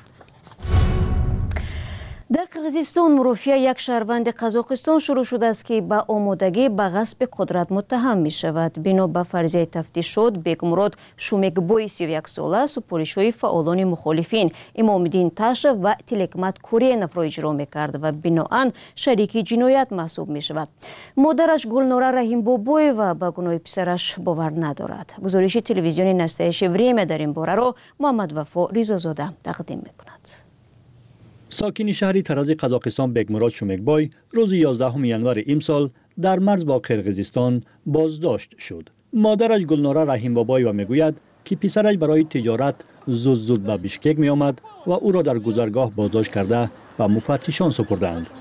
در قرغیزستان مرافعه یک شهروند قزاقستان شروع شده است که به آمادگی به غصب قدرت متهم می شود. بنا به فرضیه تفتیشات بگمراد شومکبوی سی و یک ساله سپارش‌های فعالان مخالفین امامالدین تاشف و تلکمت کورینف را اجرا می کرد و بنااً شریک جنایت محسوب می شود. مادرش گلنوره رحیمبابوی و به گناه پسرش باور ندارد. گزارش تلویزیون نستایش وریم در این باره را محمد وفا ریزازاده تقدیم می کند. ساکن شهری تراز قزاقستان بگمراد شومکبوی روز یازدهم ینور امسال در مرز با قرغیزستان بازداشت شد. مادرش گلنوره رحیمبابوی و میگوید که پسرش برای تجارت زود زود به بیشکک می آمد و او را در گذرگاه بازداشت کرده و مفتشان سپردند.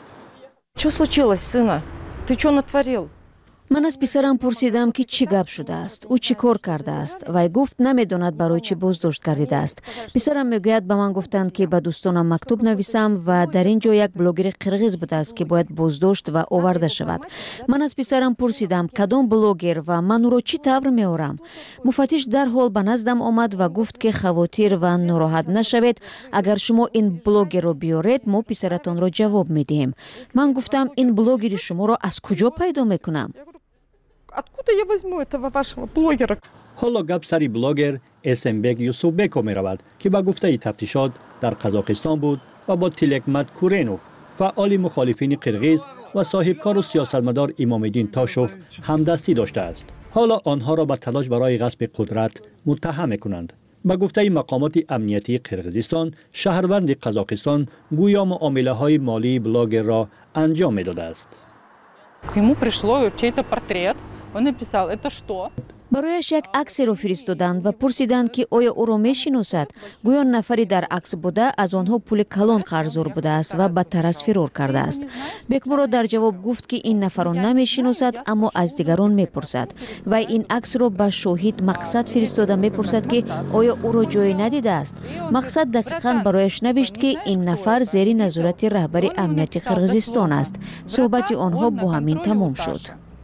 چه случилось, сына? Ты что натворил? من از پسرم پرسیدم که چی گپ شده است، او چی کار کرده است. وی گفت نمیداند برای چی بازداشت گردیده است. پسرم میگوید به من گفتند که به دوستانم مکتوب نویسم و در اینجا یک بلاگر قرغیز بوده است که باید بازداشت و آورده شود. من از پسرم پرسیدم کدام بلاگر و من او را چی طور میارم. مفتش در حال به نزدم آمد و گفت که خواطر و ناراحت نشوید، اگر شما این بلاگر را بیارید ما پسرتان را جواب میدیم. من گفتم این بلاگر شما را از کجا پیدا میکنم؟ Откуда я возьму этого вашего блогера? حالا گپ سری بلاگر اسمبک یوسوفبکو می رود که با گفته تفتیشات در قزاقستان بود و با تلکمت کورینوف فعال مخالفین قرغیز و صاحبکار و سیاستمدار امامالدین تاشف همدستی داشته است. حالا آنها را به تلاش برای غصب قدرت متهم می کنند. با گفته مقامات امنیتی قرغیزستان شهروند قزاقستان گویا معامله های مالی بلاگر را انجام می داده است. Ему пришло чей-то портрет. Он написал, это что? برایش یک عکس را فرستادند و پرسیدند که آیا او را میشناسد. گویا نفری در عکس بوده از آنها پول کلان قرضدار بوده است و بدتر از فرار کرده است. بکمراد در جواب گفت که این نفر را نمیشناسد اما از دیگران میپرسد و این عکس را به شاهد مقصد فرستاده میپرسد که آیا او را جای ندیده است. مقصد دقیقاً برایش نوشت که این نفر زیر نظارت رهبر امنیت قرغیزستان است. صحبت آنها با همین تمام شد.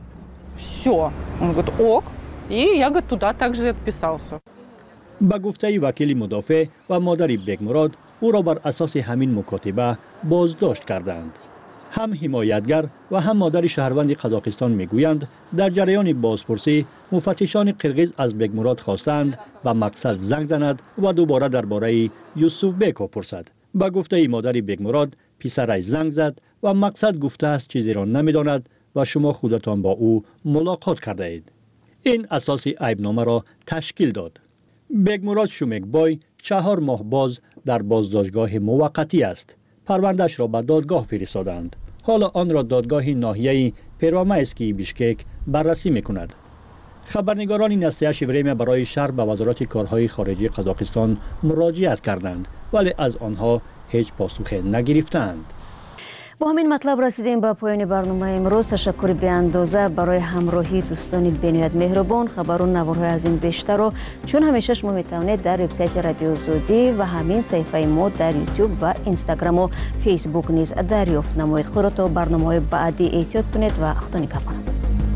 Все. Он говорит, ок. И я говорит, туда также отписался. با گفته وکیل مدافع و مادر بگمراد او را بر اساس همین مکاتبه بازداشت کردند. هم حمایتگر و هم مادر شهروند قزاقستان میگویند در جریان بازپرسی مفتشان قرغیز از بگمراد خواستند و مقصد زنگ زند و دوباره درباره یوسوفبک پرسد. با گفته مادر بگمراد پسرش زنگ زد و مقصد گفته است چیزی را نمیداند و شما خودتان با او ملاقات کرده اید. این اساس عیبنامه را تشکیل داد. بگمراد شومکبوی چهار ماه باز در بازداشتگاه موقتی است. پروندهش را به دادگاه فرستادند. حالا آن را دادگاه ناحیه پرومایسکی بیشکک بررسی میکند. خبرنگاران نستایش وریم برای شرح به وزارت کارهای خارجی قزاقستان مراجعت کردند ولی از آنها هیچ پاسخ نگرفتند. با همین مطلب رسیدیم به پایان برنامه امروز. تشکر بی اندازه برای همراهی دوستان بینایت مهربان. خبرون نوارهای از این بیشتر رو چون همیشه شما میتونید در وبسایت رادیو آزادی و همین صفحه ما در یوتیوب و اینستاگرام و فیسبوک نیز دریافت نمایید. خود را تا برنامه‌های بعدی احتیاط کنید و خدا نگهدار.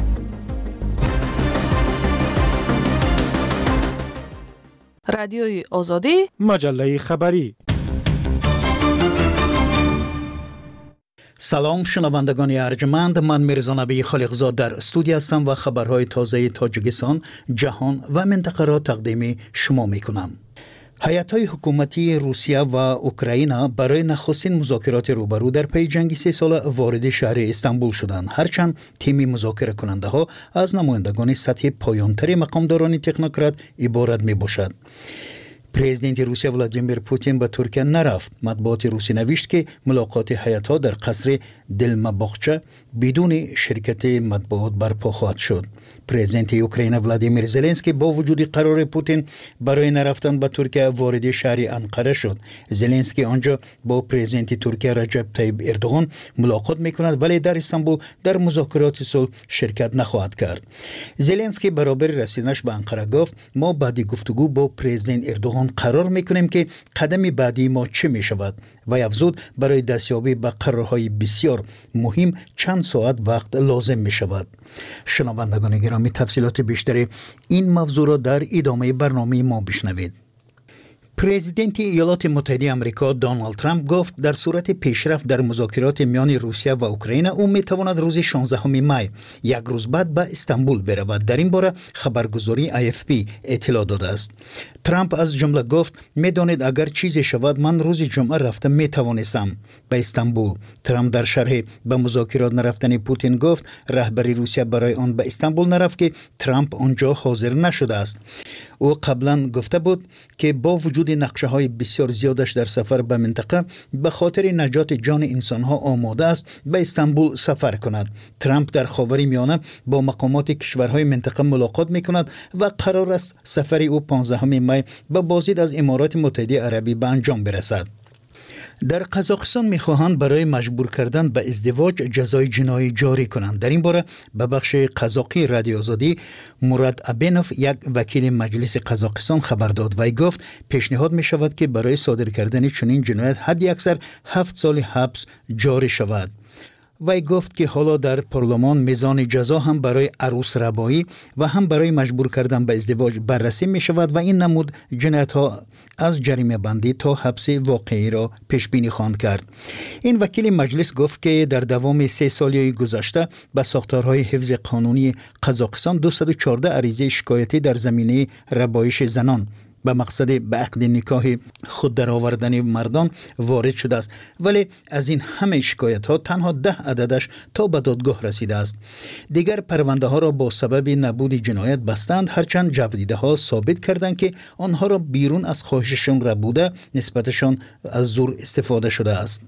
رادیوی آزادی مجله خبری. سلام شنوندگان ارجمند، من میرزا نبی خالقزاد در استودیو هستم و خبرهای تازه تاجیکستان، جهان و منطقه را تقدیم شما می کنم. هیئت‌های حکومتی روسیه و اوکراین برای نخستین مذاکرات روبرو در پی جنگ سه ساله وارد شهر استانبول شدند. هرچند تیم مذاکره کننده ها از نمایندگان سطح پایان‌تر مقامداران تکنوکرات عبارت میباشد. پرزیدنت روسیه ولادیمیر پوتین به ترکیه نرفت. مطبوعات روسی نوشت که ملاقات هیئت‌ها در قصر دلمباخچه بدون شرکت مطبوعات برپا خواهد شد. پرزیدنت اوکراین ولادیمیر زلنسکی با وجود قرار پوتین برای نرفتن به ترکیه وارد شهر انقره شد. زلنسکی آنجا با پرزیدنت ترکیه رجب طیب اردوغان ملاقات میکند ولی در استانبول در مذاکرات صلح شرکت نخواهد کرد. زلنسکی برابر رسیدنش به انقره گفت ما بعد گفتگو با پرزیدنت اردوغان قرار میکنیم که قدم بعدی ما چه میشود و افزود برای دستیابی به قرارهای بسیار مهم چند ساعت وقت لازم میشود. شنوندگان گرامی، تفصیلات بیشتر این موضوع را در ادامه برنامه ما بشنوید. پرزیدنت ایالات متحده آمریکا دونالد ترامپ گفت در صورت پیشرفت در مذاکرات میان روسیه و اوکراین او میتواند روز شانزدهم می یک روز بعد به استانبول برود. در این باره خبرگزاری آی اف پی اطلاع داده است. ترامپ از جمله گفت میدانید اگر چیزی شود من روز جمعه رفته میتوانستم به استانبول. ترامپ در شرح به مذاکرات نرفتن پوتین گفت رهبری روسیه برای آن به استانبول نرفت که ترامپ آنجا حاضر نشده است. او قبلا گفته بود که با وجود نقشه های بسیار زیادش در سفر به منطقه به خاطر نجات جان انسان ها آماده است به استانبول سفر کند. ترامپ در خاور میانه با مقامات کشورهای منطقه ملاقات می کند و قرار است سفر او پانزدهم می به بازدید از امارات متحده عربی به انجام برسد. در قزاقستان میخواهند برای مجبور کردن به ازدواج جزای جنایی جاری کنند. در این باره به بخش قزاقی رادیو آزادی مراد ابینوف یک وکیل مجلس قزاقستان خبر داد و گفت پیشنهاد می شود که برای صادر کردن چنین جنایت حد اکثر هفت سال حبس جاری شود. وی گفت که حالا در پارلمان میزان جزا هم برای عروس ربایی و هم برای مجبور کردن به ازدواج بررسی می شود و این نمود جنایت ها از جریمه بندی تا حبس واقعی را پیش بینی خواهند کرد. این وکیل مجلس گفت که در دوام سه سالی گذشته به ساختارهای حفظ قانونی قزاقستان دویست و چهارده عریضه شکایتی در زمینه ربایش زنان به مقصد به عقد نکاح خود در آوردن مردان وارد شده است، ولی از این همه شکایت ها تنها ده عددش تا به دادگاه رسیده است. دیگر پرونده ها را با سبب نبود جنایت بستند، هرچند جبریده ها ثابت کردند که آنها را بیرون از خواهششان ربوده نسبتشان از زور استفاده شده است.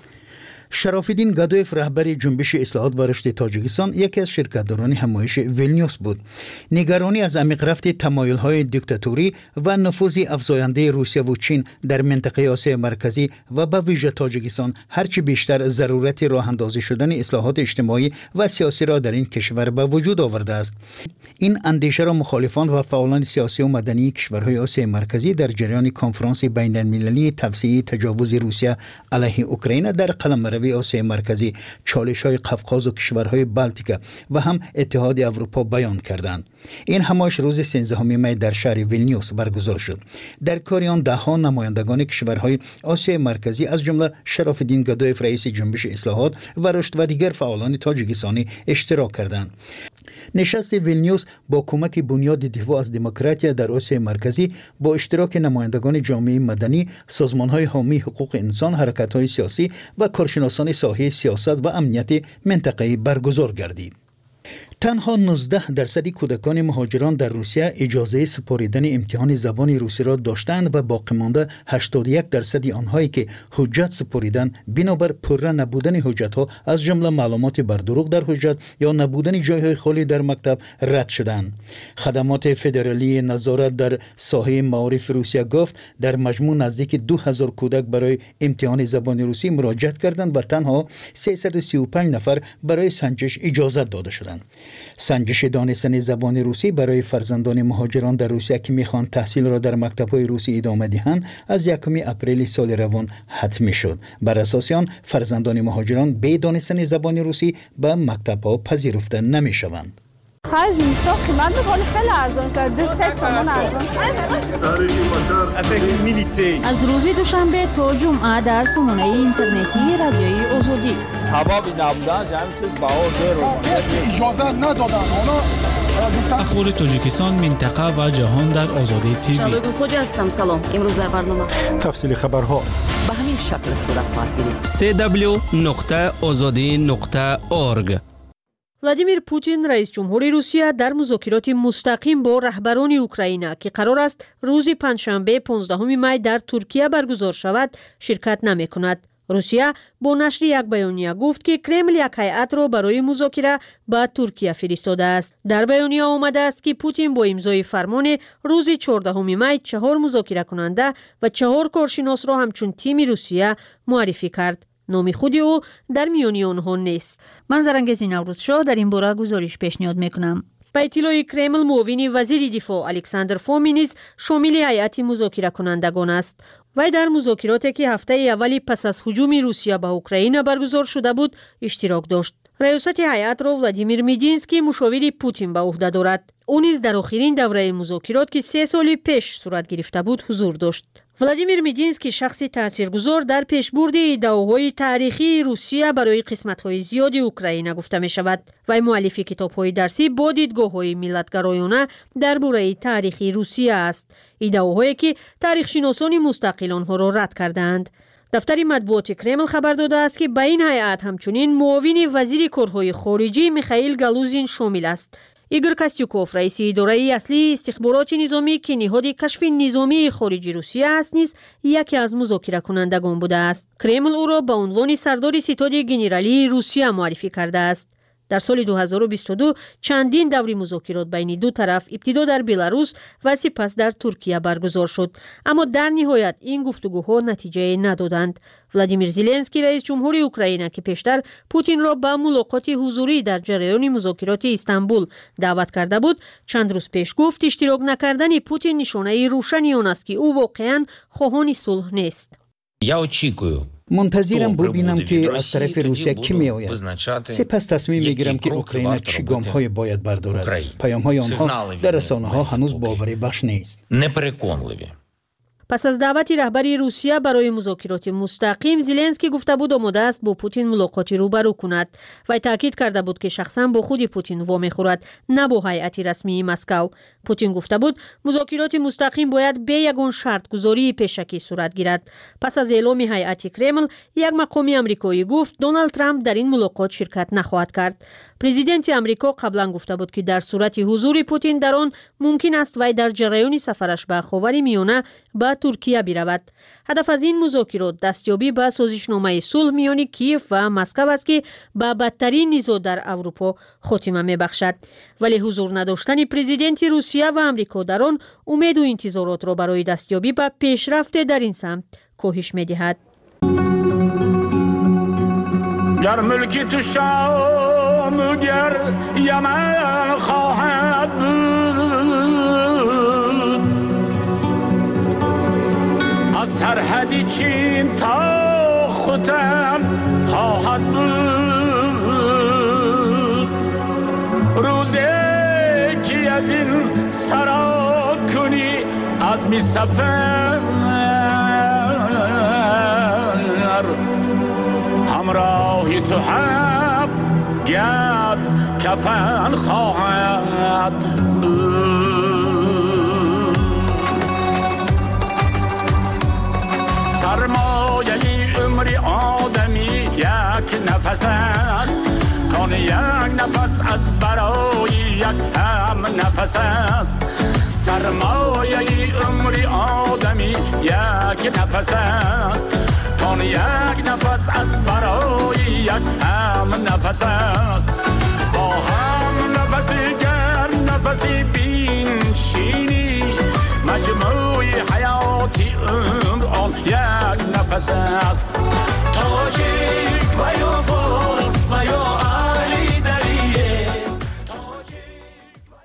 شرافالدین گادویف رهبر جنبش اصلاحات و رشد تاجیکستان یکی از شرکت‌داران همایش ویلنیوس بود. نگرانی از عمیق رفت تمایل‌های دیکتاتوری و نفوذ افزاینده روسیه و چین در منطقه آسیا مرکزی و به ویژه تاجیکستان هرچی بیشتر ضرورت راه اندازی شدن اصلاحات اجتماعی و سیاسی را در این کشور به وجود آورده است. این اندیشه را مخالفان و فعالان سیاسی و مدنی کشورهای آسیا مرکزی در جریان کنفرانس بین‌المللی توسعه تجاوز روسیه علیه اوکراین در قلمرو آسیا مرکزی، چالش‌های قفقاز و کشورهای بالتیک و هم اتحاد اروپا بیان کردند. این همایش روز سیزدهم می در شهر ویلنیوس برگزار شد. در کار آن ده‌ها نمایندگان کشورهای آسیا مرکزی از جمله شرافالدین گادویف رئیس جنبش اصلاحات و رشد و دیگر فعالان تاجیکستانی اشتراک کردند. نشست ویلنیوس با کمک بنیاد دفاع از دموکراسی در آسیا مرکزی با اشتراک نمایندگان جامعه مدنی، سازمان‌های حامی حقوق انسان، حرکت‌های سیاسی و کارشناسان ساحه سیاست و امنیت منطقه‌ای برگزار گردید. تنها نوزده درصد کودکان مهاجران در روسیه اجازه سپاریدن امتحان زبان روسی را داشتند و باقی مانده هشتاد و یک درصد آنهایی که حجت سپاریدند بنابر پرره نبودن حجت‌ها از جمله معلومات بر دروغ در حجت یا نبودن جایهای خالی در مکتب رد شدند. خدمات فدرالی نظارت در ساحه معارف روسیه گفت در مجموع نزدیک دو هزار کودک برای امتحان زبان روسی مراجعت کردند و تنها سیصد و سی و پنج نفر برای سنجش اجازه داده شدند. سنجش دانستن زبان روسی برای فرزندان مهاجران در روسیه که میخوان تحصیل را در مکتب‌های روسی ادامه دهند از یکم اپریل سال روان حتمی شد. بر اساس آن فرزندان مهاجران بی دانستن زبان روسی به مکتب‌ها پذیرفته نمیشوند. خرج اینستا قیمت میکنه خیلی ارزان شده. دو سه سامان ارزان شده. از روز دوشنبه تا جمعه در سامانه اینترنتی رادیوی آزادی. سبب نبودن همین چیز بهار دیر اجازه ندادن. حالا اخبار تاجیکستان، منطقه و جهان در آزادی تیوی. شادگل خوجا هستم. سلام. امروز در برنامه تفصیل خبرها به همین شکل صورت خواهد گرفت. سی دبلیو نقطه آزادی نقطه اورگ. ولادیمیر پوتین رئیس جمهوری روسیه در مذاکرات مستقیم با رهبران اوکراین که قرار است روز پنجشنبه پانزدهم می در ترکیه برگزار شود شرکت نمی کند. روسیه با نشر یک بیانیه گفت که کرمل یک هیئت را برای مذاکره به ترکیه فرستاده است. در بیانیه آمده است که پوتین با امضای فرمان روز چهاردهم می چهار مذاکره کننده و چهار کارشناس را همچون تیم روسیه معرفی کرد. نام خود او در میان آنها نیست. من زرنگزی نوروزشاه در این باره گزارش پیشنهاد میکنم. به اطلاع کرمل، معاون وزیر دفاع الکساندر فومی نیز شامل هیئت مذاکره کنندگان است. وی در مذاکراتی که هفته اولی پس از هجوم روسیه به اوکراین برگزار شده بود اشتراک داشت. ریاست هیئت را ولادیمیر میدینسکی مشاور پوتین به عهده دارد. او نیز در آخرین دوره مذاکرات که سه سال پیش صورت گرفته بود حضور داشت. ولادیمیر میدینسکی شخصی تاثیرگذار در پیشبرد ایده‌های تاریخی روسیه برای قسمت‌های زیادی اوکراین گفته می شود. وی مؤلف کتاب‌های درسی با دیدگاه‌های ملت‌گرایانه درباره تاریخ روسیه است. ایده‌هایی که تاریخ‌شناسان مستقل آنها را رد کردند. دفتر مطبوعات کرمل خبر داده است که به این هیئت همچنین معاون وزیر کارهای خارجی میخائیل گالوزین شامل است. ایگور کاستیوکوف رئیس اداره اصلی استخبارات نظامی که نهاد کشف نظامی خارجی روسیه است نیز یکی از مذاکره کنندگان بوده است. کرمل او را به عنوان سردار ستاد گنرالی روسیه معرفی کرده است. در سال دو هزار و بیست و دو چندین دور مذاکرات بین دو طرف ابتدا در بلاروس و سپس در ترکیه برگزار شد، اما در نهایت این گفتگوها نتیجه ندادند. ولادیمیر زلنسکی رئیس جمهوری اوکراین که پیشتر پوتین را به ملاقات حضوری در جریان مذاکرات استانبول دعوت کرده بود، چند روز پیش گفت اشتراک نکردن پوتین نشانه روشنی آن است که او واقعا خواهان صلح نیست. Я очікую منتظرم ببینم که از طرف روسیه کی می آید. سپس تصمیم میگیرم که اوکراین چه گام های باید بردارد. پیام های آنها در رسانه ها هنوز باوری بخش نیست. непереконливі. پس از دعوت رهبری روسیه برای مذاکرات مستقیم، زلنسکی گفته بود آماده است با پوتین ملاقاتی روبرو کند و تاکید کرده بود که شخصا با خود پوتین وامی خورد، نه با هیئت رسمی مسکو. پوتین گفته بود مذاکرات مستقیم باید به یگان شرط گذاری پیشکی صورت گیرد. پس از اعلام هیئت کرمل، یک مقامی آمریکایی گفت دونالد ترامپ در این ملاقات شرکت نخواهد کرد. پرزیدنت آمریکا قبلا گفته بود که در صورت حضور پوتین در آن ممکن است وی در جریان سفرش به خاورمیانه به ترکیه برود. هدف از این مذاکرات دستیابی به سازشنامه صلح میان کیف و مسکو است که به بدترین نزاع در اروپا خاتمه میبخشد. ولی حضور نداشتن پرزیدنت روسیه و آمریکا در آن امید و انتظارات را برای دستیابی به پیشرفت در این سمت کاهش میدهد. گر ملکی تو شام گر یمن خواهد بود، از سرحدی چین تا ختم خواهد بود. روزی که از این سرا کنی از می سفر، همراهی تو هفت گز کفن خواهد بود. سرمایه عمر آدمی یک نفس است، کان یک نفس از برای یک هم نفس است. سرمایه عمر آدمی یک نفس است، کان یک نفس از برای یک هم نفس است. با هم نفسی گر نفسی بینشینی، مجموع حیاتی عمر آن یک نفس است. تاجیک و یا فارس و یا علی دریه.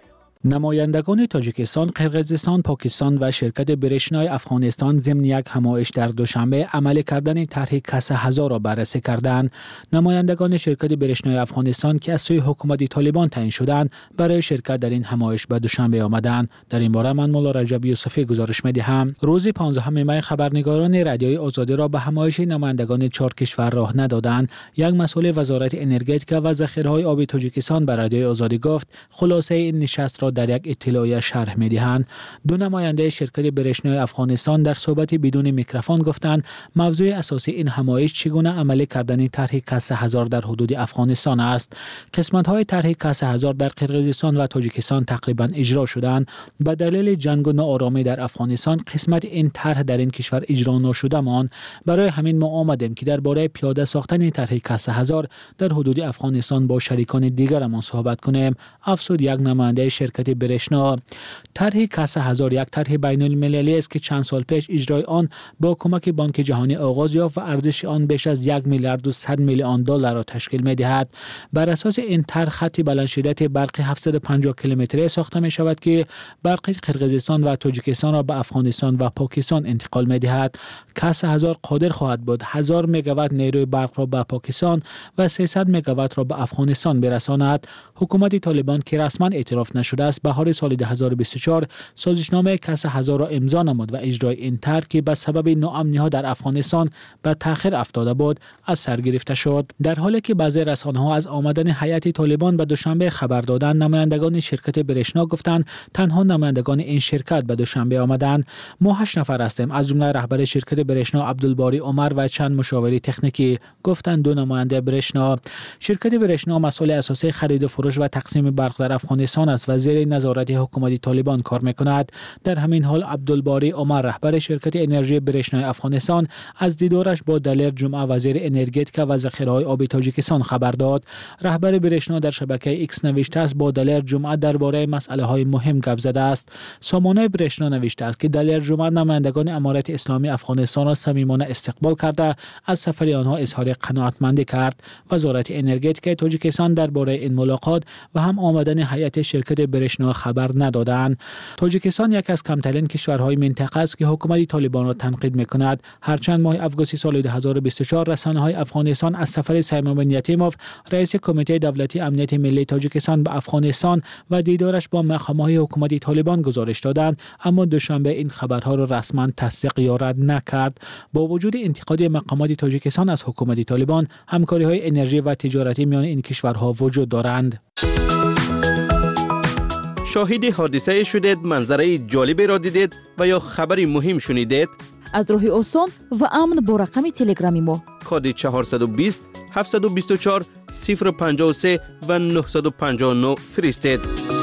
نمایندگان تاجیکستان، قرقیزستان، پاکستان و شرکت برشنای افغانستان ضمن یک همایش در دوشنبه عمل کردن طرح کسه هزار را بررسی کردند. نمایندگان شرکت برشنای افغانستان که از سوی حکومت طالبان تعیین شدند برای شرکت در این همایش به دوشنبه آمدند. در این باره من مولا رجب یوسفی گزارش می‌دهم. روز پانزدهم می خبرنگاران رادیوی آزادی را به همایش نمایندگان چهار کشور راه ندادند. یک مسئول وزارت انرژتیک و ذخیره‌های آبی تاجیکستان به رادیوی آزادی گفت خلاصه این نشست را در یک اطلاعیه شرح می‌دهند. دو نماینده شرکت برشنای افغانستان در صحبت بدون میکروفون گفتند موضوع اساسی این همایش چگونه عملی کردن طرح کسه هزار در حدود افغانستان است. قسمت‌های طرح کسه هزار در قرقیزستان و تاجیکستان تقریبا اجرا شدند. به دلیل جنگ و ناآرامی در افغانستان قسمت این طرح در این کشور اجرا نشده ماند. برای همین ما آمدیم که درباره پیاده ساختن طرح کسه هزار در حدود افغانستان با شریکان دیگرمان صحبت کنیم. افزود یک نماینده شرکت برشنا. طرح کسه هزار یک طرح بین المللی است که چند سال پیش اجرای آن با کمک بانک جهانی آغاز یافت و ارزش آن بیش از یک میلیارد و صد میلیون دلار را تشکیل می دهد. بر اساس این طرح خط بلند شدت برقی هفتصد و پنجاه کیلومتری ساخته می شود که برق قرقیزستان و تاجیکستان را به افغانستان و پاکستان انتقال می دهد. کسه هزار قادر خواهد بود هزار مگاوات نیروی برق را به پاکستان و سیصد مگاوات را به افغانستان برساند. حکومت طالبان که رسما اعتراف نشده است بهار سال دو هزار و بیست و چهار سازشنامه کسه هزار را امضا نمود و اجرای این طرح که به سبب ناامنی‌ها در افغانستان به تأخیر افتاده بود از سر گرفته شد. در حالی که بعضی رسانه‌ها از آمدن هیئت طالبان به دوشنبه خبر دادند، نمایندگان شرکت برشنا گفتند تنها نمایندگان این شرکت به دوشنبه آمدند. ما هشت نفر هستیم از جمله رهبر شرکت برشنا عبدالباری عمر و چند مشاور تکنیکی، گفتند دو نماینده برشنا. شرکت برشنا مسئول اساسی خرید و فروش و تقسیم برق در افغانستان است و زیر نظارت حکومت طالبان کار می‌کند. در همین حال عبدالباری عمر رهبر شرکت انرژی برشنای افغانستان از دیدارش با دلیر جمعه وزیر انرژتیک و ذخیره‌های آبی تاجیکستان خبر داد. رهبر برشنا در شبکه ایکس نوشته است با دلیر جمعه درباره مسائل‌های مهم گپ زده است. سامانه برشنا نوشته است که دلیر جمعه نمایندگان امارت اسلامی افغانستان را صمیمانه استقبال کرده از سفر آنها اظهار قناعتمندی کرد. وزارت انرژتیک تاجیکستان درباره این ملاقات و هم آمدن هیئت شرکت برشنا خبر ندادند. تاجیکستان یک از کمترین کشورهای منطقه است که حکومت طالبان را تنقید می‌کند. هرچند ماه آگوست سال دو هزار و بیست و چهار رسانه‌های افغانستان از سفر سیما بن یتیموف رئیس کمیته دولتی امنیت ملی تاجیکستان به افغانستان و دیدارش با مقام‌های حکومت طالبان گزارش دادند، اما دوشنبه این خبرها را رسما تصدیق یا رد نکرد. با وجود انتقاد مقامات تاجیکستان از حکومت طالبان، همکاری‌های انرژی و تجارتی میان این کشورها وجود دارند. شاهد حادثه شدید، منظره جالبی را دیدید و یا خبری مهم شنیدید؟ از راه آسان و امن با رقم تلگرامی ما کد چهارصد و بیست هفتصد و بیست و چهار صفر پنجاه و سه و نهصد و پنجاه و نه فرستید.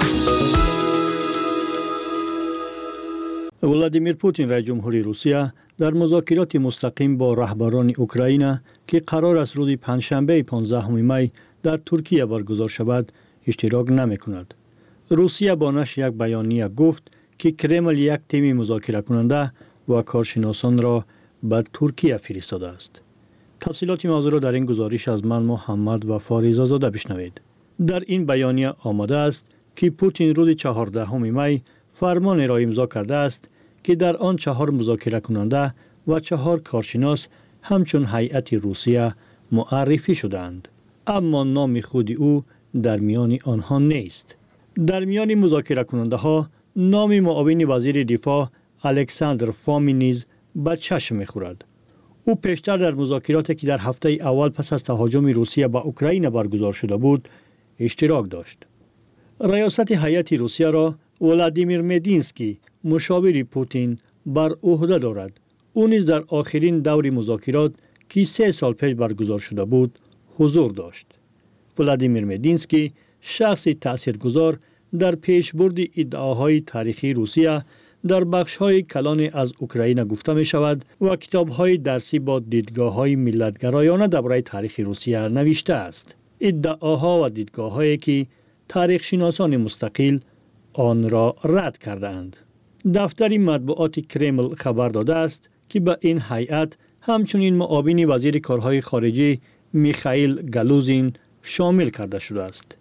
ولادیمیر پوتین رئیس جمهوری روسیه در مذاکرات مستقیم با رهبران اوکراین که قرار است روز پنجشنبه پانزدهم می در ترکیه برگزار شود اشتراک نمی‌کند. روسیه با نشر یک بیانیه گفت که کرمل یک تیم مذاکره کننده و کارشناسان را به ترکیه فرستاده است. تفصیلات موضوع را در این گزارش از من محمد و فاریزا زاده بشنوید. در این بیانیه آمده است که پوتین روز چهاردهم می فرمان را امضا کرده است که در آن چهار مذاکره کننده و چهار کارشناس همچون هیئت روسیه معرفی شدند، اما نام خود او در میان آنها نیست. در میان مذاکره کننده ها نام معاون وزیر دفاع الکساندر فامینیز به چشم می‌خورد. او پیشتر در مذاکراتی که در هفته اول پس از تهاجم روسیه به اوکراین برگزار شده بود اشتراک داشت. ریاست هیئت روسیه را ولادیمیر مدینسکی مشاور پوتین بر عهده دارد. او نیز در آخرین دور مذاکرات که سه سال پیش برگزار شده بود حضور داشت. ولادیمیر مدینسکی شخص تاثیرگذار در پیشبرد ادعاهای تاریخی روسیه در بخش‌های کلان از اوکراین گفته می شود و کتاب‌های درسی با دیدگاه‌های ملت‌گرایانه درباره تاریخ روسیه نوشته است. ادعاها و دیدگاه‌هایی که تاریخ شناسان مستقل آن را رد کردند. دفتر مطبوعات کرمل خبر داده است که به این هیئت همچنین معاون وزیر کارهای خارجه میخائیل گالوزین شامل کرده شده است.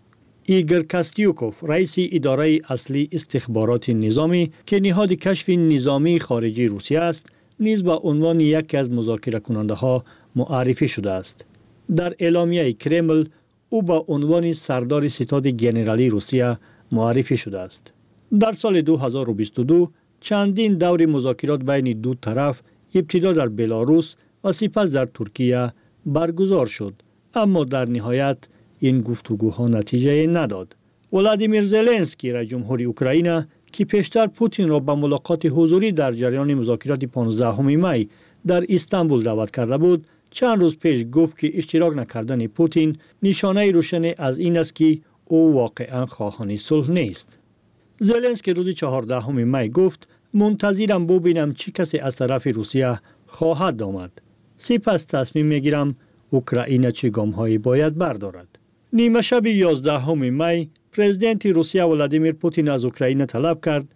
ایگور کاستیوکوف رئیس اداره اصلی استخبارات نظامی که نهاد کشف نظامی خارجی روسیه است نیز به عنوان یکی از مذاکره کننده ها معرفی شده است. در اعلامیه کرمل او به عنوان سردار ستاد گنرالی روسیه معرفی شده است. در سال دو هزار و بیست و دو چندین دور مذاکرات بین دو طرف ابتدا در بلاروس و سپس در ترکیه برگزار شد، اما در نهایت این گفتگوها نتیجه نداد. ولادیمیر زلنسکی رئیس جمهوری اوکراین که پیشتر پوتین را به ملاقات حضوری در جریان مذاکرات پانزدهم می در استانبول دعوت کرده بود، چند روز پیش گفت که اشتراک نکردن پوتین نشانه روشن از این است که او واقعا خواهان صلح نیست. زلنسکی روز چهاردهم می گفت منتظرم ببینم چه کسی از طرف روسیه خواهد آمد. سپس تصمیم میگیرم اوکراین چه گام‌هایی باید بردارد. نیمه شب یازدهم می پرزیدنت روسیه ولادیمیر پوتین از اوکراین طلب کرد